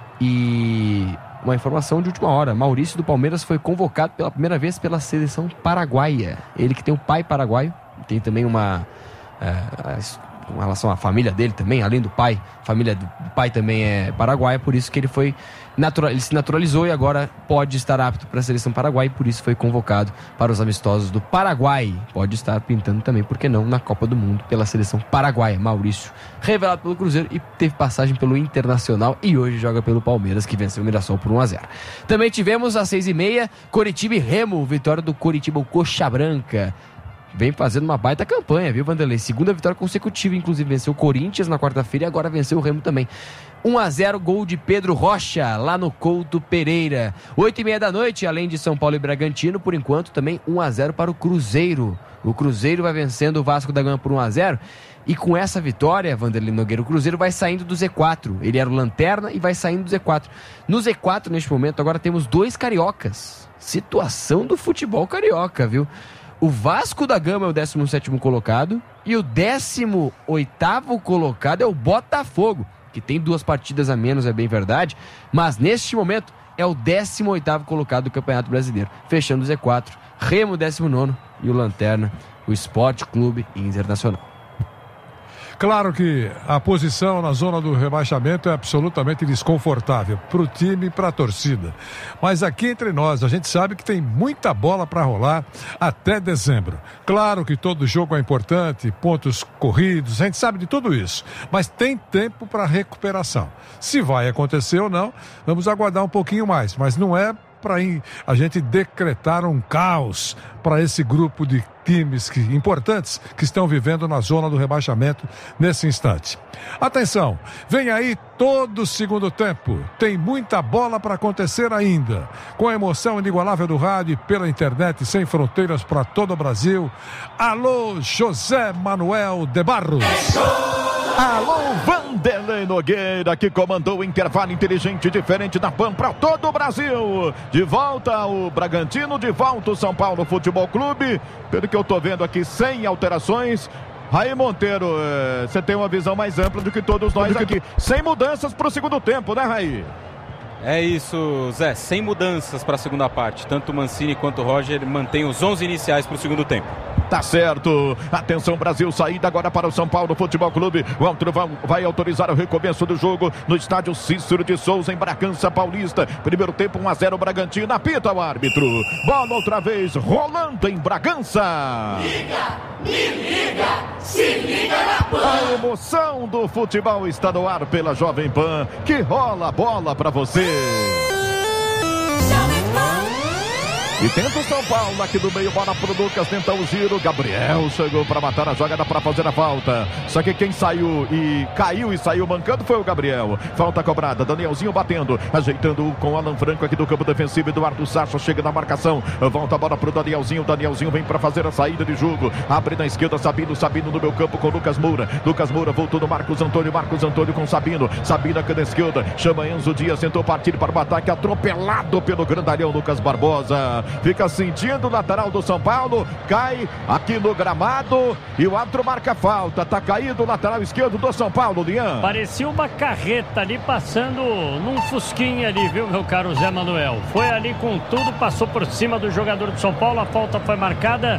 E uma informação de última hora, Maurício do Palmeiras foi convocado pela primeira vez pela seleção paraguaia. Ele que tem um pai paraguaio, tem também uma... com relação à família dele também, além do pai, a família do pai também é paraguaia, por isso que ele se naturalizou e agora pode estar apto para a seleção paraguaia, e por isso foi convocado para os amistosos do Paraguai. Pode estar pintando também, por que não, na Copa do Mundo pela seleção paraguaia. Maurício, revelado pelo Cruzeiro e teve passagem pelo Internacional e hoje joga pelo Palmeiras, que venceu o Mirassol por 1-0. Também tivemos às 6h30, Coritiba e Remo, vitória do Coritiba, o Coxa Branca. Vem fazendo uma baita campanha, viu, Vanderlei? 2ª vitória consecutiva, inclusive venceu o Corinthians na quarta-feira e agora venceu o Remo também. 1-0, gol de Pedro Rocha, lá no Couto Pereira. 8h30 da noite, além de São Paulo e Bragantino, por enquanto também 1-0 para o Cruzeiro. O Cruzeiro vai vencendo o Vasco da Gama por 1-0. E com essa vitória, Vanderlei Nogueira, o Cruzeiro vai saindo do Z4. Ele era o lanterna e vai saindo do Z4. No Z4, neste momento, agora temos 2 cariocas. Situação do futebol carioca, viu? O Vasco da Gama é o 17º colocado e o 18º colocado é o Botafogo, que tem 2 partidas a menos, é bem verdade, mas neste momento é o 18º colocado do Campeonato Brasileiro. Fechando o Z4, Remo 19º e o lanterna, o Sport Clube Internacional. Claro que a posição na zona do rebaixamento é absolutamente desconfortável para o time e para a torcida. Mas aqui entre nós, a gente sabe que tem muita bola para rolar até dezembro. Claro que todo jogo é importante, pontos corridos, a gente sabe de tudo isso. Mas tem tempo para recuperação. Se vai acontecer ou não, vamos aguardar um pouquinho mais. Mas não é para a gente decretar um caos para esse grupo de times importantes que estão vivendo na zona do rebaixamento nesse instante. Atenção, vem aí todo o segundo tempo. Tem muita bola para acontecer ainda. Com a emoção inigualável do rádio e pela internet sem fronteiras para todo o Brasil. Alô, José Manuel de Barros. Alô, Vanderlei Nogueira, que comandou o intervalo inteligente diferente da PAN para todo o Brasil. De volta o Bragantino, de volta o São Paulo Futebol Clube. Pelo que eu tô vendo aqui, sem alterações. Raí Monteiro, você tem uma visão mais ampla do que todos nós aqui. Sem mudanças para o segundo tempo, né, Raí? É isso, Zé, sem mudanças para a segunda parte. Tanto o Mancini quanto o Roger mantêm os 11 iniciais para o segundo tempo. Tá certo. Atenção, Brasil, saída agora para o São Paulo Futebol Clube. O árbitro vai autorizar o recomeço do jogo no estádio Cícero de Souza, em Bragança Paulista. Primeiro tempo, 1-0 Bragantino. Apita o árbitro. Bola outra vez, rolando em Bragança. Liga, me liga, se liga na PAN. A emoção do futebol está no ar pela Jovem Pan, que rola a bola para você. E tenta o São Paulo aqui do meio, bola pro Lucas, tenta o giro, Gabriel chegou para matar a jogada, para fazer a falta. Só que quem saiu e caiu e saiu mancando foi o Gabriel. Falta cobrada, Danielzinho batendo, ajeitando com o Alan Franco aqui do campo defensivo. Eduardo Sacha chega na marcação, volta a bola pro Danielzinho, Danielzinho vem para fazer a saída de jogo, abre na esquerda, Sabino no meio campo com Lucas Moura. Lucas Moura voltou no Marcos Antônio com Sabino aqui na esquerda, chama Enzo Dias, tentou partir para o ataque, atropelado pelo grandalhão Lucas Barbosa. Fica sentindo o lateral do São Paulo, cai aqui no gramado e o árbitro marca falta. Tá caído o lateral esquerdo do São Paulo, Lian. Parecia uma carreta ali passando num fusquinha ali, viu, meu caro Zé Manuel? Foi ali com tudo, passou por cima do jogador do São Paulo, a falta foi marcada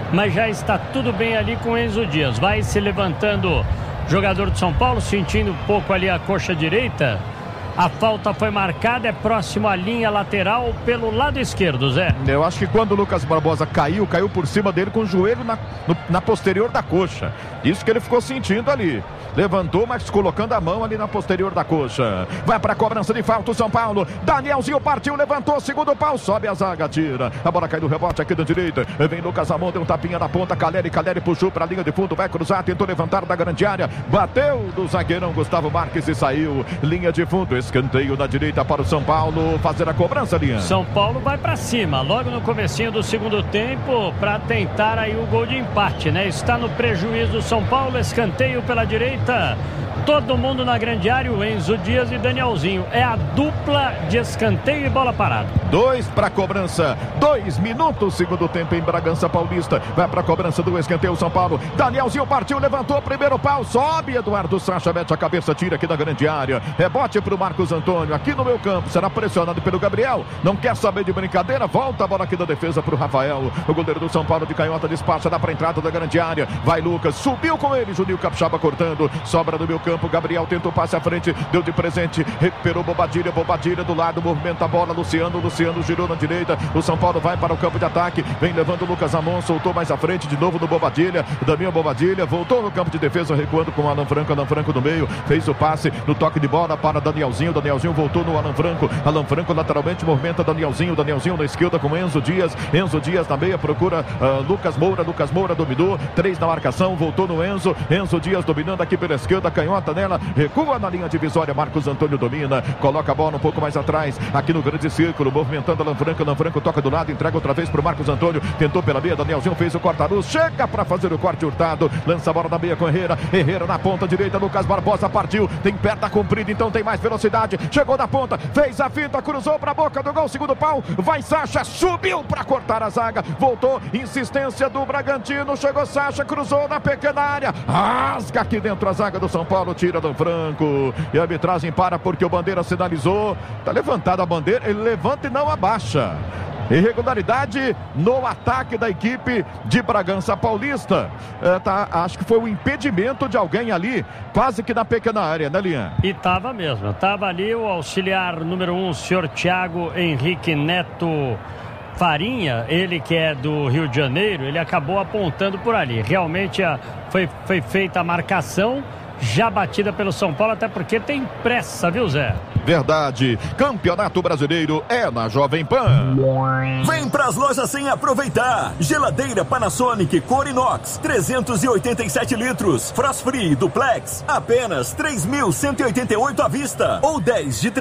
mas já está tudo bem ali com o Enzo Dias. Vai se levantando jogador de São Paulo, sentindo um pouco ali a coxa direita. A falta foi marcada, é próximo à linha lateral pelo lado esquerdo, Zé. Eu acho que quando o Lucas Barbosa caiu por cima dele com o joelho na posterior da coxa. Isso que ele ficou sentindo ali. Levantou, mas colocando a mão ali na posterior da coxa. Vai para a cobrança de falta o São Paulo. Danielzinho partiu, levantou, segundo pau, sobe a zaga, tira. A bola cai do rebote aqui da direita. Vem Lucas Amon, deu um tapinha na ponta. Caleri puxou para a linha de fundo, vai cruzar, tentou levantar da grande área. Bateu do zagueirão Gustavo Marques e saiu. Linha de fundo, escanteio na direita para o São Paulo fazer a cobrança, Linha. São Paulo vai para cima, logo no comecinho do segundo tempo, para tentar aí o gol de empate, né? Está no prejuízo o São Paulo, escanteio pela direita. Todo mundo na grande área, o Enzo Dias e Danielzinho. É a dupla de escanteio e bola parada. 2 para a cobrança, 2 minutos, segundo tempo em Bragança Paulista. Vai para a cobrança do escanteio São Paulo. Danielzinho partiu, levantou, primeiro pau, sobe. Eduardo Sacha mete a cabeça, tira aqui da grande área. Rebote para o Marcos Antônio, aqui no meu campo. Será pressionado pelo Gabriel. Não quer saber de brincadeira. Volta a bola aqui da defesa para o Rafael. O goleiro do São Paulo de canhota despacha, dá para a entrada da grande área. Vai Lucas, subiu com ele. Juninho Capixaba cortando. Sobra no meu campo. Gabriel tentou passe à frente, deu de presente, recuperou Bobadilha do lado, movimenta a bola, Luciano girou na direita, o São Paulo vai para o campo de ataque, vem levando o Lucas Amon, soltou mais à frente, de novo no Bobadilha, Damião Bobadilha, voltou no campo de defesa, recuando com o Alan Franco no meio, fez o passe no toque de bola para Danielzinho voltou no Alan Franco lateralmente, movimenta Danielzinho na esquerda com Enzo Dias na meia, procura Lucas Moura dominou, 3 na marcação, voltou no Enzo Dias dominando aqui pela esquerda, canhota nela, recua na linha divisória, Marcos Antônio domina, coloca a bola um pouco mais atrás, aqui no grande círculo, movimentando Alan Franco toca do lado, entrega outra vez para o Marcos Antônio, tentou pela meia, Danielzinho fez o corta-luz, chega para fazer o corte hurtado, lança a bola na meia com Herrera na ponta direita, Lucas Barbosa partiu, tem perna comprida, então tem mais velocidade, chegou na ponta, fez a finta, cruzou para a boca do gol, segundo pau, vai Sacha, subiu para cortar a zaga, voltou, insistência do Bragantino, chegou Sacha, cruzou na pequena área, rasga aqui dentro a zaga do São Paulo, tira do Franco, e a arbitragem para porque o Bandeira sinalizou, tá levantada a bandeira, ele levanta e não abaixa. Irregularidade no ataque da equipe de Bragança Paulista. Acho que foi um impedimento de alguém ali, quase que na pequena área, né, Lian? E tava mesmo, tava ali o auxiliar número 1, o senhor Thiago Henrique Neto Farinha, ele que é do Rio de Janeiro, ele acabou apontando por ali. Realmente foi feita a marcação, já batida pelo São Paulo, até porque tem pressa, viu, Zé? Verdade. Campeonato Brasileiro é na Jovem Pan. Vem pras lojas sem aproveitar. Geladeira Panasonic Cor Inox, 387 litros. Frost Free Duplex, apenas 3.188 à vista. Ou 10 de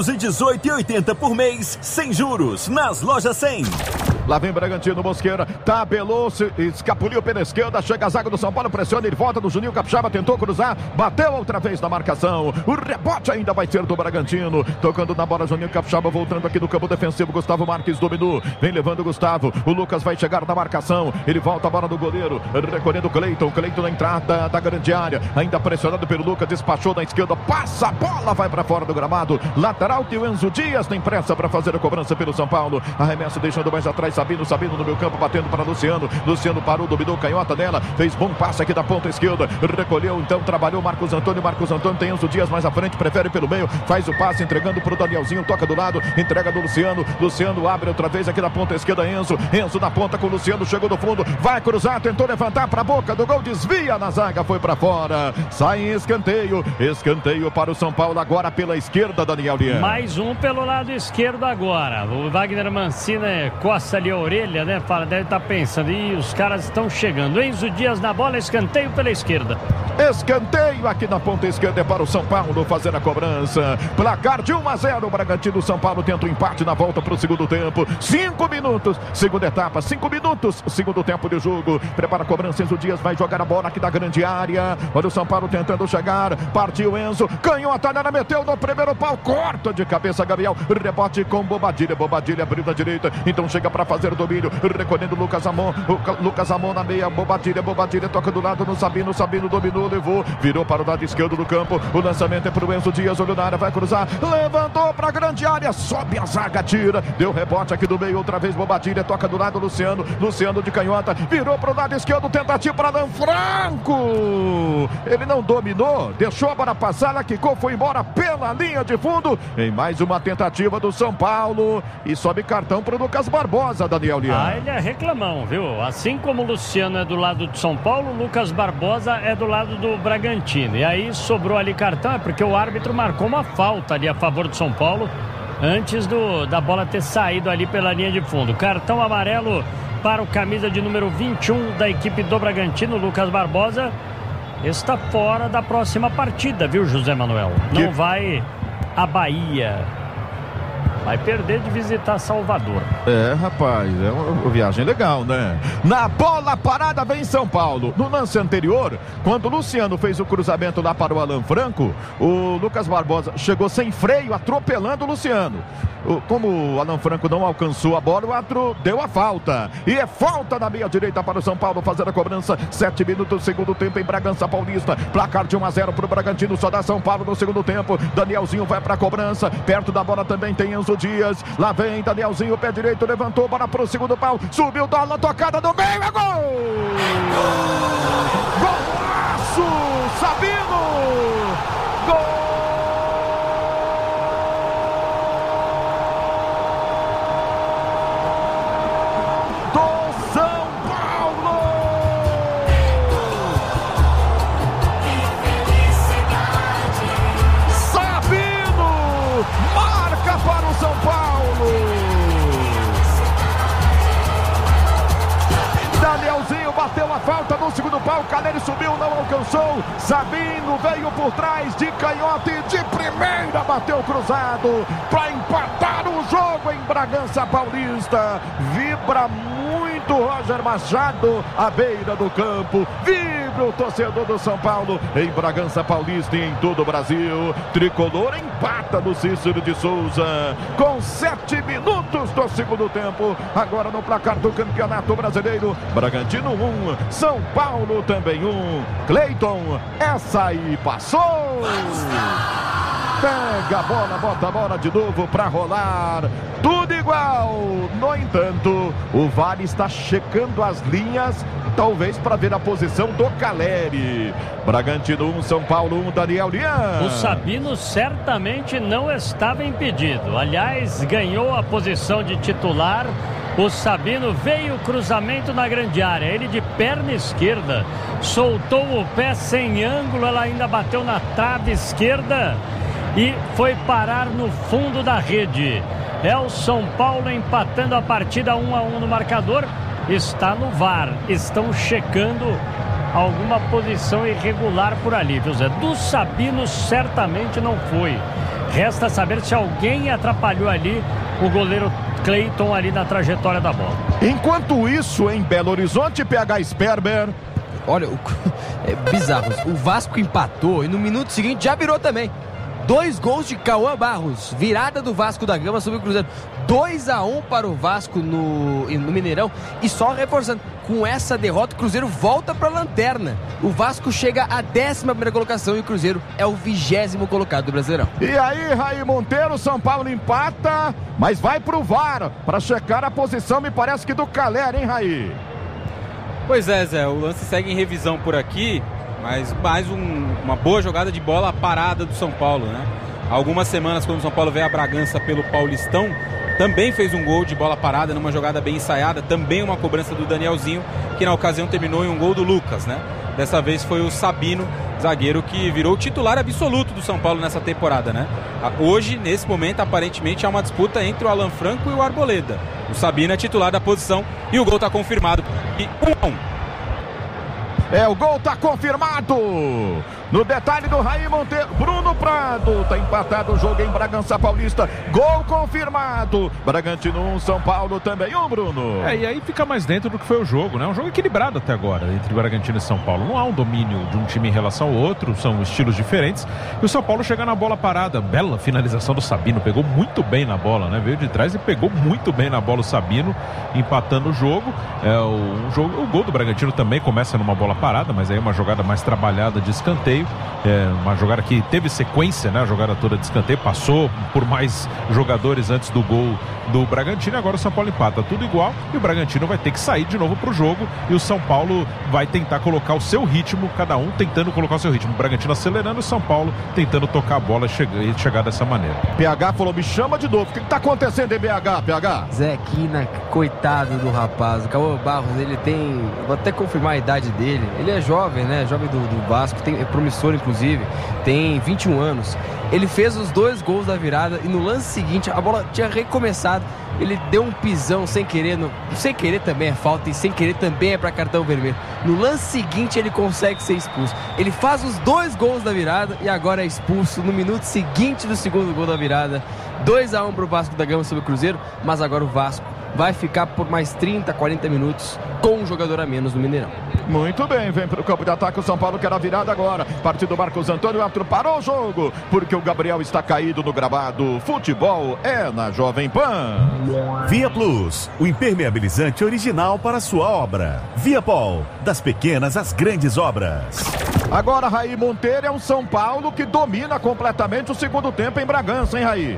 318,80 por mês, sem juros, nas lojas 100. Lá vem Bragantino, Mosqueira, tabelou, escapuliu pela esquerda, chega a zaga do São Paulo, pressiona, ele volta no Juninho Capixaba, tentou cruzar, bateu outra vez na marcação, o rebote ainda vai ser do Bragantino, tocando na bola, Juninho Capixaba voltando aqui no campo defensivo, Gustavo Marques dominou, vem levando o Gustavo, o Lucas vai chegar na marcação, ele volta a bola do goleiro, recolhendo o Cleiton na entrada da grande área, ainda pressionado pelo Lucas, despachou na esquerda, passa a bola, vai para fora do gramado, lateral que o Enzo Dias tem pressa para fazer a cobrança pelo São Paulo, arremesso deixando mais atrás, Sabino no meu campo, batendo para Luciano parou, dominou, canhota nela, fez bom passe aqui da ponta esquerda, recolheu, então trabalhou Marcos Antônio tem Enzo Dias mais à frente, prefere pelo meio, faz o passe, entregando para o Danielzinho, toca do lado, entrega do Luciano abre outra vez aqui na ponta esquerda, Enzo na ponta com o Luciano, chegou do fundo, vai cruzar, tentou levantar para a boca do gol, desvia na zaga, foi para fora, sai em escanteio para o São Paulo, agora pela esquerda, Daniel Lian. Mais um pelo lado esquerdo agora, o Wagner Mancini coça ali a orelha, né? Deve estar pensando, e os caras estão chegando. Enzo Dias na bola, escanteio pela esquerda. Escanteio aqui na ponta esquerda é para o São Paulo fazer a cobrança. Placar de 1-0, o Bragantino. São Paulo tenta o empate na volta para o segundo tempo. 5 minutos, segunda etapa, 5 minutos, segundo tempo de jogo. Prepara a cobrança, Enzo Dias vai jogar a bola aqui da grande área. Olha o São Paulo tentando chegar. Partiu Enzo, canhota nela, meteu no primeiro pau, corta de cabeça Gabriel. Rebote com Bobadilha abriu da direita, então chega para fazer o domínio, recolhendo o Lucas Amon. Lucas Amon na meia, Bobadilha toca do lado no Sabino dominou, levou, virou para o lado esquerdo do campo. O lançamento é pro Enzo Dias, olhou na área, vai cruzar, levantou pra grande área, sobe a zaga, tira, deu rebote aqui do meio, outra vez Bobadilha, toca do lado Luciano de canhota, virou pro lado esquerdo, tentativa para Alan Franco. Ele não dominou, deixou a bola passar, ela quicou, foi embora pela linha de fundo, em mais uma tentativa do São Paulo, e sobe cartão pro Lucas Barbosa, Daniel Lian. Ele é reclamão, viu? Assim como o Luciano é do lado do São Paulo, o Lucas Barbosa é do lado do Bragantino. E aí sobrou ali cartão, é porque o árbitro marcou uma falta ali a favor do São Paulo antes da bola ter saído ali pela linha de fundo. Cartão amarelo para o camisa de número 21 da equipe do Bragantino, Lucas Barbosa. Está fora da próxima partida, viu, José Manuel? Não vai à Bahia. Vai perder de visitar Salvador. Rapaz, é uma viagem legal, né? Na bola parada vem São Paulo. No lance anterior, quando o Luciano fez o cruzamento lá para o Alan Franco, o Lucas Barbosa chegou sem freio, atropelando o Luciano. Como o Alan Franco não alcançou a bola, o árbitro deu a falta. E é falta na meia direita para o São Paulo fazer a cobrança. 7 minutos, segundo tempo em Bragança Paulista. Placar de 1-0 para o Bragantino, só dá São Paulo no segundo tempo. Danielzinho vai para a cobrança. Perto da bola também tem Enzo Dias. Lá vem Danielzinho, pé direito, levantou, bola para o segundo pau. Subiu, dá na tocada do meio, é gol! Golaço! Sabino! Gol! Bateu a falta no segundo pau, Caleri subiu, não alcançou, Sabino veio por trás de canhota e de primeira bateu cruzado para empatar o jogo em Bragança Paulista. Vibra muito Roger Machado à beira do campo, vibra o torcedor do São Paulo em Bragança Paulista e em todo o Brasil. Tricolor empata no Cícero de Souza com 7 minutos do segundo tempo, agora no placar do Campeonato Brasileiro. Bragantino 1, São Paulo também 1. Cleiton, essa aí passou. Pega a bola, bota a bola de novo para rolar. Tudo igual. No entanto, o VAR está checando as linhas, talvez para ver a posição do Caleri. Bragantino 1, São Paulo 1, Daniel Lian. O Sabino certamente não estava impedido. Aliás, ganhou a posição de titular. O Sabino veio o cruzamento na grande área. Ele de perna esquerda. Soltou o pé sem ângulo. Ela ainda bateu na trave esquerda e foi parar no fundo da rede. É o São Paulo empatando a partida 1-1 no marcador. Está no VAR. Estão checando alguma posição irregular por ali, viu, Zé? Do Sabino certamente não foi. Resta saber se alguém atrapalhou ali o goleiro Cleiton ali na trajetória da bola. Enquanto isso, em Belo Horizonte, PH Sperber. Olha, é bizarro. O Vasco empatou e no minuto seguinte já virou também. 2 gols de Cauã Barros, virada do Vasco da Gama sobre o Cruzeiro. 2-1 para o Vasco no Mineirão. E só reforçando, com essa derrota o Cruzeiro volta para a lanterna. O Vasco chega à 11ª colocação e o Cruzeiro é o 20º colocado do Brasileirão. E aí, Raí Monteiro, São Paulo empata, mas vai pro VAR para checar a posição, me parece que do Caleri, hein, Raí? Pois é, Zé, o lance segue em revisão por aqui, mas mais uma boa jogada de bola parada do São Paulo, né? Há algumas semanas, quando o São Paulo veio a Bragança pelo Paulistão, também fez um gol de bola parada numa jogada bem ensaiada, também uma cobrança do Danielzinho, que na ocasião terminou em um gol do Lucas, né? Dessa vez foi o Sabino, zagueiro que virou o titular absoluto do São Paulo nessa temporada, né? Hoje, nesse momento, aparentemente há uma disputa entre o Alan Franco e o Arboleda. O Sabino é titular da posição e o gol está confirmado. E 1-1. O gol tá confirmado. No detalhe do Raí Monteiro, Bruno Prado. Tá empatado o jogo em Bragança Paulista. Gol confirmado. Bragantino 1, São Paulo também 1, Bruno. E aí fica mais dentro do que foi o jogo, né? Um jogo equilibrado até agora entre Bragantino e São Paulo. Não há um domínio de um time em relação ao outro, são estilos diferentes. E o São Paulo chega na bola parada. Bela finalização do Sabino, pegou muito bem na bola, né? Veio de trás e pegou muito bem na bola o Sabino, empatando o jogo. O gol do Bragantino também começa numa bola parada, mas aí uma jogada mais trabalhada de escanteio. Uma jogada que teve sequência, né? A jogada toda de escanteio, passou por mais jogadores antes do gol do Bragantino. Agora o São Paulo empata tudo igual e o Bragantino vai ter que sair de novo pro jogo e o São Paulo vai tentar colocar o seu ritmo, cada um tentando colocar o seu ritmo. O Bragantino acelerando e o São Paulo tentando tocar a bola e chegar dessa maneira. PH falou, me chama de novo. O que tá acontecendo em BH, PH? Zequina, coitado do rapaz. O Cauã Barros, ele tem... Vou até confirmar a idade dele. Ele é jovem, né? Jovem do Vasco, é promissor, inclusive. Tem 21 anos. Ele fez os 2 gols da virada e no lance seguinte, a bola tinha recomeçado. Ele deu um pisão sem querer. Sem querer também é falta e sem querer também é para cartão vermelho. No lance seguinte, ele consegue ser expulso. Ele faz os 2 gols da virada e agora é expulso no minuto seguinte do segundo gol da virada. 2-1 para o Vasco da Gama sobre o Cruzeiro, mas agora o Vasco vai ficar por mais 30, 40 minutos com um jogador a menos no Mineirão. Muito bem, vem para o campo de ataque o São Paulo, que era virada agora. Partido Marcos Antônio, o árbitro parou o jogo, porque o Gabriel está caído no gramado. Futebol é na Jovem Pan. Via Plus, o impermeabilizante original para sua obra. Via Pol, das pequenas às grandes obras. Agora Raí Monteiro é um São Paulo que domina completamente o segundo tempo em Bragança, hein, Raí?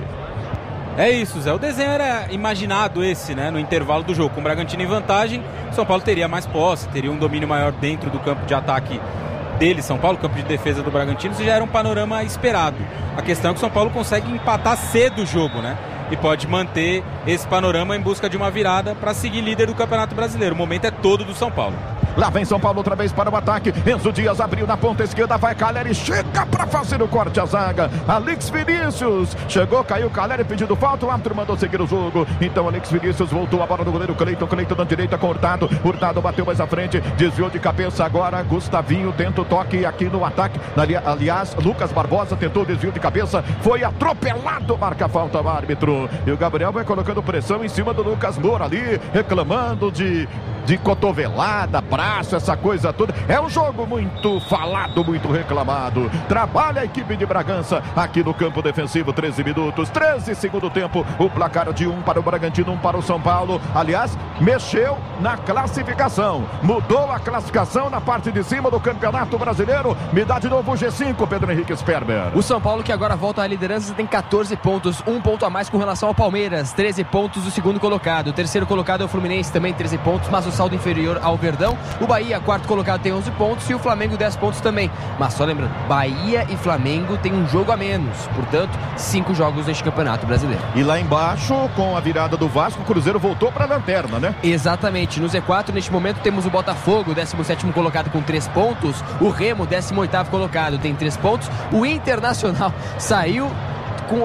É isso, Zé. O desenho era imaginado esse, né? No intervalo do jogo. Com o Bragantino em vantagem, o São Paulo teria mais posse, teria um domínio maior dentro do campo de ataque dele, São Paulo, campo de defesa do Bragantino. Isso já era um panorama esperado. A questão é que o São Paulo consegue empatar cedo o jogo, né? E pode manter esse panorama em busca de uma virada para seguir líder do Campeonato Brasileiro. O momento é todo do São Paulo. Lá vem São Paulo outra vez para o ataque. Enzo Dias abriu na ponta esquerda, vai Caleri, chega para fazer o corte à zaga. Alex Vinícius chegou, caiu Caleri pedindo falta, o árbitro mandou seguir o jogo. Então Alex Vinícius voltou a bola do goleiro Cleiton na direita com Hurtado bateu mais à frente, desviou de cabeça agora. Gustavinho tenta o toque aqui no ataque. Aliás, Lucas Barbosa tentou desvio de cabeça, foi atropelado, marca a falta o árbitro. E o Gabriel vai colocando pressão em cima do Lucas Moura ali, reclamando de cotovelada, braço, essa coisa toda. É um jogo muito falado, muito reclamado. Trabalha a equipe de Bragança aqui no campo defensivo. 13 minutos, 13 segundo tempo. O placar de 1 para o Bragantino, 1 para o São Paulo. Aliás, mexeu na classificação. Mudou a classificação na parte de cima do Campeonato Brasileiro. Me dá de novo o G5, Pedro Henrique Sperber. O São Paulo, que agora volta à liderança, tem 14 pontos. 1 ponto a mais com relação ao Palmeiras. 13 pontos do segundo colocado. O terceiro colocado é o Fluminense, também 13 pontos, mas o saldo inferior ao Verdão. O Bahia, quarto colocado, tem 11 pontos e o Flamengo 10 pontos também. Mas só lembrando, Bahia e Flamengo têm um jogo a menos. Portanto, 5 jogos neste Campeonato Brasileiro. E lá embaixo, com a virada do Vasco, o Cruzeiro voltou para a lanterna, né? Exatamente. No Z4, neste momento, temos o Botafogo, 17º colocado com 3 pontos. O Remo, 18º colocado, tem 3 pontos. O Internacional saiu com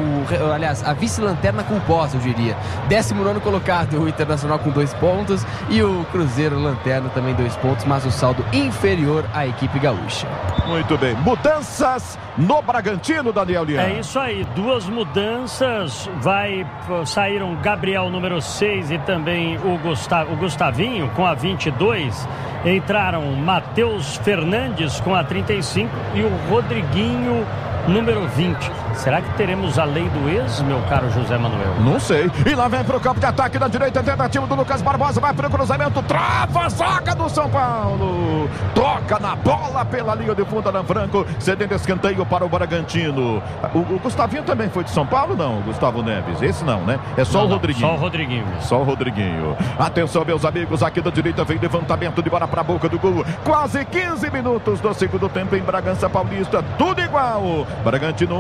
a vice-lanterna culposa, eu diria. 19º colocado o Internacional com 2 pontos e o Cruzeiro lanterna também 2 pontos, mas o saldo inferior à equipe gaúcha. Muito bem. Mudanças no Bragantino, Daniel Lian. É isso aí, 2 mudanças. Saíram Gabriel, número 6, e também o Gustavinho com a 22. Entraram Matheus Fernandes com a 35 e o Rodriguinho, número 20. Será que teremos a lei do ex, meu caro José Manuel? Não sei. E lá vem pro campo de ataque da direita, tentativa do Lucas Barbosa, vai pro cruzamento, trava a zaga do São Paulo. Toca na bola pela linha de fundo, Alan Franco, cedendo escanteio para o Bragantino. O Gustavinho também foi de São Paulo, não? O Gustavo Neves, esse não, né? É só o Rodriguinho. Só o Rodriguinho. Só o Rodriguinho. Atenção, meus amigos, aqui da direita vem levantamento de bola para a boca do gol. Quase 15 minutos do segundo tempo em Bragança Paulista, tudo igual. Bragantino 1, São Paulo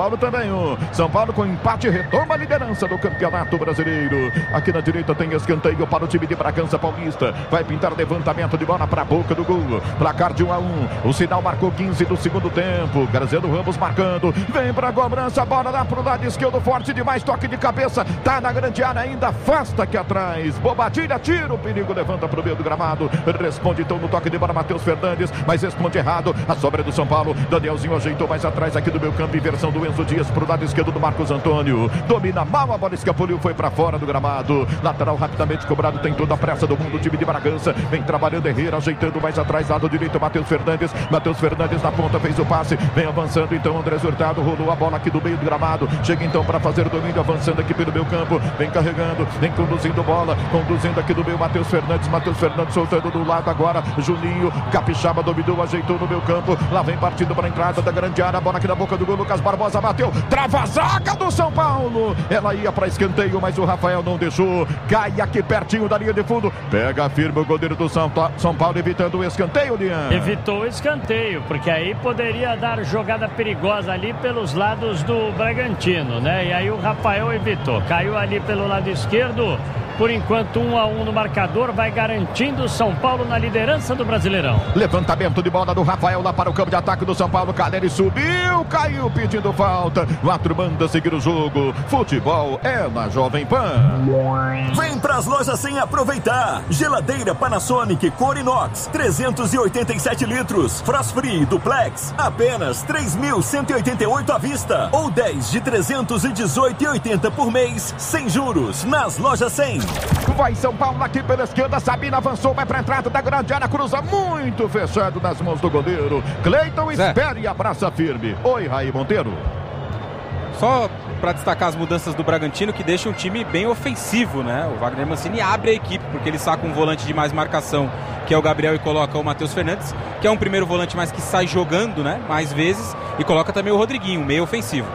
Paulo também 1. São Paulo com empate retoma a liderança do Campeonato Brasileiro. Aqui na direita tem escanteio para o time de Bragança Paulista. Vai pintar levantamento de bola para a boca do gol. Placar de 1-1. O sinal marcou 15 do segundo tempo. Graziano Ramos marcando. Vem para a cobrança. Bola lá pro lado esquerdo. Forte demais. Toque de cabeça. Tá na grande área ainda. Afasta aqui atrás. Bobadilha. Tira o perigo. Levanta pro meio do gramado. Responde então no toque de bola Matheus Fernandes. Mas responde errado. A sobra do São Paulo. Danielzinho ajeitou mais atrás aqui do meio campo. Inversão do Enzo Dias pro lado esquerdo do Marcos Antônio. Domina mal. A bola escapuliu. Foi para fora do gramado. Lateral rapidamente cobrado. Tem toda a pressa do mundo. O time de Bragança. Vem trabalhando Herrera. Ajeitando mais atrás. Lado direito. Matheus Fernandes. Matheus Fernandes na ponta. Fez o passe. Vem avançando então. Andrés Hurtado. Rolou a bola aqui do meio do gramado. Chega então para fazer o domínio. Avançando aqui pelo meio campo. Vem carregando. Vem conduzindo bola. Conduzindo aqui do meio. Matheus Fernandes. Matheus Fernandes soltando do lado agora. Juninho. Capixaba dominou. Ajeitou no meio campo. Lá vem partindo para a entrada da grande área. A bola aqui na boca do gol. Lucas Barbosa bateu. Trava a zaga do São Paulo. Ela ia para escanteio, mas o Rafael não deixou. Cai aqui pertinho da linha de fundo. Pega firme o goleiro do São Paulo, evitando o escanteio, Lian. Evitou o escanteio, porque aí poderia dar jogada perigosa ali pelos lados do Bragantino, né? E aí o Rafael evitou. Caiu ali pelo lado esquerdo. Por enquanto 1-1 no marcador, vai garantindo o São Paulo na liderança do Brasileirão. Levantamento de bola do Rafael lá para o campo de ataque do São Paulo. Caleri subiu, caiu pedindo falta. 4 manda seguir o jogo. Futebol é na Jovem Pan. Vem pras lojas sem aproveitar. Geladeira Panasonic Cor Inox 387 litros. Frost Free Duplex apenas 3.188 à vista ou 10 de 318,80 por mês sem juros nas lojas 100. Vai São Paulo aqui pela esquerda. Sabina avançou, vai para a entrada da grande área. Cruza muito fechado nas mãos do goleiro. Cleiton espera e abraça firme. Oi, Raí Monteiro. Só para destacar as mudanças do Bragantino, que deixa um time bem ofensivo, né? O Wagner Mancini abre a equipe, porque ele saca um volante de mais marcação, que é o Gabriel, e coloca o Matheus Fernandes, que é um primeiro volante, mas que sai jogando, né? Mais vezes, e coloca também o Rodriguinho, meio ofensivo.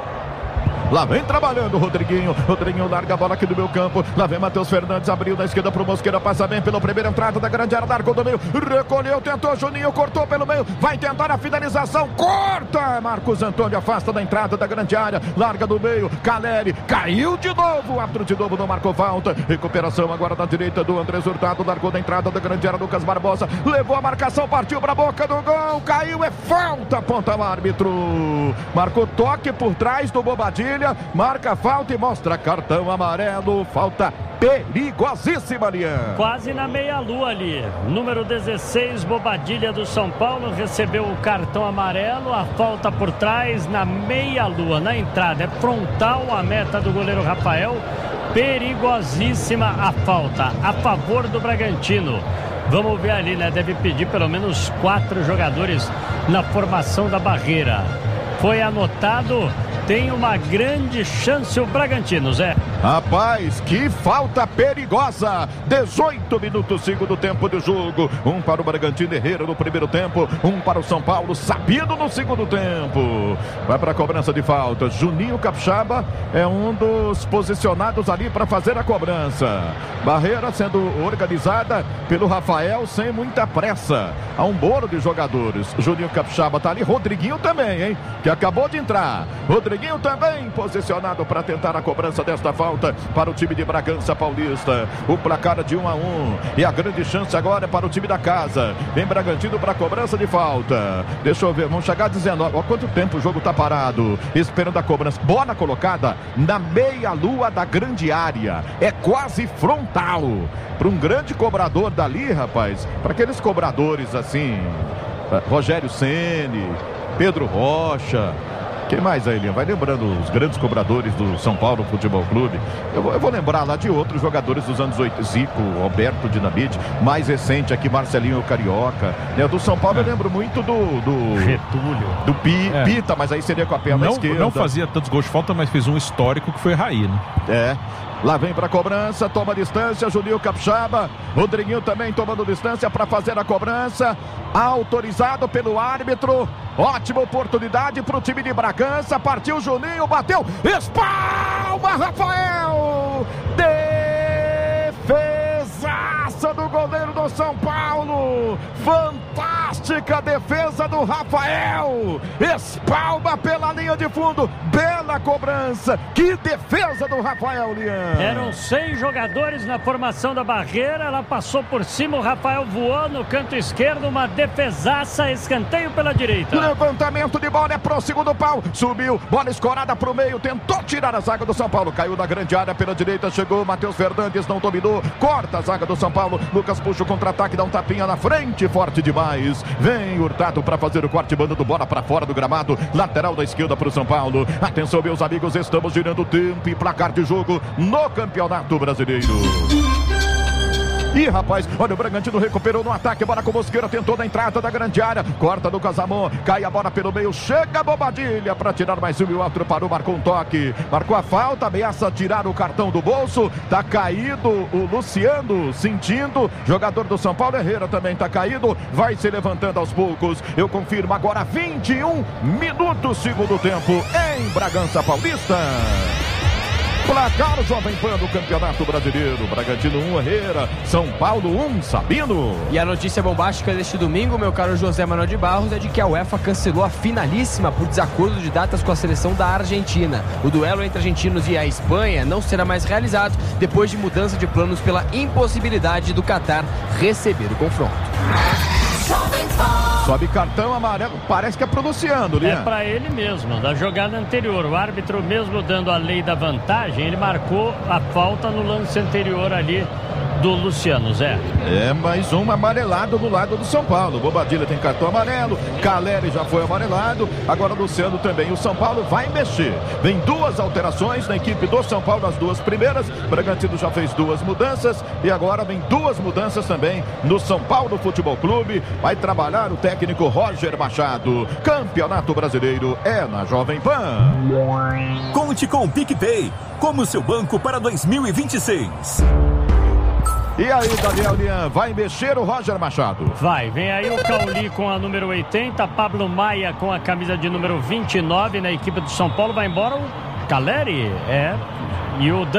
Lá vem trabalhando o Rodriguinho. Rodriguinho larga a bola aqui do meu campo. Lá vem Matheus Fernandes. Abriu da esquerda pro Mosqueira. Passa bem pela primeira entrada da grande área. Largou do meio. Recolheu. Tentou. Juninho cortou pelo meio. Vai tentar a finalização. Corta. Marcos Antônio afasta da entrada da grande área. Larga do meio. Caleri. Caiu de novo. O árbitro de novo não marcou falta. Recuperação agora da direita do Andrés Hurtado. Largou da entrada da grande área. Lucas Barbosa. Levou a marcação. Partiu pra boca do gol. Caiu. É falta. Aponta o árbitro. Marcou toque por trás do Bobadilha. Marca falta e mostra cartão amarelo. Falta perigosíssima, Lian. Quase na meia-lua ali. Número 16, Bobadilha do São Paulo, recebeu o cartão amarelo. A falta por trás na meia-lua. Na entrada é frontal a meta do goleiro Rafael. Perigosíssima a falta a favor do Bragantino. Vamos ver ali, né? Deve pedir pelo menos 4 jogadores na formação da barreira. Foi anotado. Tem uma grande chance o Bragantino, Zé. Rapaz, que falta perigosa. 18 minutos, segundo tempo de jogo. 1 para o Bragantino, Herrera no primeiro tempo. 1 para o São Paulo, Sabino no segundo tempo. Vai para a cobrança de falta. Juninho Capixaba é um dos posicionados ali para fazer a cobrança. Barreira sendo organizada pelo Rafael sem muita pressa. Há um bolo de jogadores. Juninho Capixaba tá ali. Rodriguinho também, hein? Que acabou de entrar. Rodriguinho também posicionado para tentar a cobrança desta falta para o time de Bragança Paulista. O placar de 1-1 e a grande chance agora é para o time da casa. Vem Bragantino para a cobrança de falta. Deixa eu ver, vamos chegar a 19. Olha quanto tempo o jogo tá parado, esperando a cobrança. Bola colocada na meia-lua da grande área. É quase frontal para um grande cobrador dali, rapaz. Para aqueles cobradores assim, Rogério Ceni, Pedro Rocha. Quem mais aí, Lian? Vai lembrando os grandes cobradores do São Paulo Futebol Clube. Eu vou lembrar lá de outros jogadores dos anos 80. Zico, Alberto Dinamite. Mais recente aqui, Marcelinho Carioca. Né? Do São Paulo eu lembro muito do Getúlio. Do Pita, mas aí seria com a perna esquerda. Não fazia tantos gols de falta, mas fez um histórico que foi Raí, né? É. Lá vem para a cobrança, toma distância, Juninho Capixaba. Rodriguinho também tomando distância para fazer a cobrança. Autorizado pelo árbitro. Ótima oportunidade para o time de Bragança. Partiu Juninho, bateu. Espalma, Rafael. Defesaça do goleiro do São Paulo. Fantástica defesa do Rafael. Espalma pela linha de fundo. Bela Bela cobrança. Que defesa do Rafael Lian. Eram 6 jogadores na formação da barreira. Ela passou por cima. O Rafael voou no canto esquerdo. Uma defesaça. Escanteio pela direita. Levantamento de bola. É pro segundo pau. Subiu. Bola escorada pro meio. Tentou tirar a zaga do São Paulo. Caiu na grande área pela direita. Chegou Matheus Fernandes. Não dominou. Corta a zaga do São Paulo. Lucas puxa o contra-ataque. Dá um tapinha na frente. Forte demais. Vem Hurtado para fazer o corte. Mandando bola para fora do gramado. Lateral da esquerda pro São Paulo. Atenção, meus amigos. Estamos girando tempo e placar de jogo no Campeonato Brasileiro. Ih, rapaz, olha o Bragantino recuperou no ataque, bola com Mosqueira, tentou na entrada da grande área, corta do Casamon, cai a bola pelo meio, chega a Bobadilha para tirar mais um e o outro parou, marcou um toque, marcou a falta, ameaça tirar o cartão do bolso, tá caído o Luciano, sentindo, jogador do São Paulo, Herrera também tá caído, vai se levantando aos poucos, eu confirmo agora 21 minutos, segundo tempo, em Bragança Paulista. Placar Jovem Pan do Campeonato Brasileiro. Bragantino 1, Herrera. São Paulo 1, Sabino. E a notícia bombástica deste domingo, meu caro José Manuel de Barros, é de que a UEFA cancelou a finalíssima por desacordo de datas com a seleção da Argentina. O duelo entre argentinos e a Espanha não será mais realizado depois de mudança de planos pela impossibilidade do Catar receber o confronto. Sobe cartão amarelo, parece que é pro Luciano, Lian. É pra ele mesmo, da jogada anterior. O árbitro, mesmo dando a lei da vantagem, ele marcou a falta no lance anterior ali do Luciano, Zé. É mais um amarelado do lado do São Paulo. Bobadilha tem cartão amarelo, Caleri já foi amarelado, agora Luciano também. O São Paulo vai mexer. Vem 2 alterações na equipe do São Paulo, as 2 primeiras. Bragantino já fez 2 mudanças e agora vem 2 mudanças também no São Paulo Futebol Clube. Vai trabalhar o técnico Roger Machado. Campeonato Brasileiro é na Jovem Pan. Conte com o PicPay como seu banco para 2026. E aí, Daniel Lian, vai mexer o Roger Machado? Vai, vem aí o Cauli com a número 80, Pablo Maia com a camisa de número 29 na equipe do São Paulo. Vai embora o Caleri, e o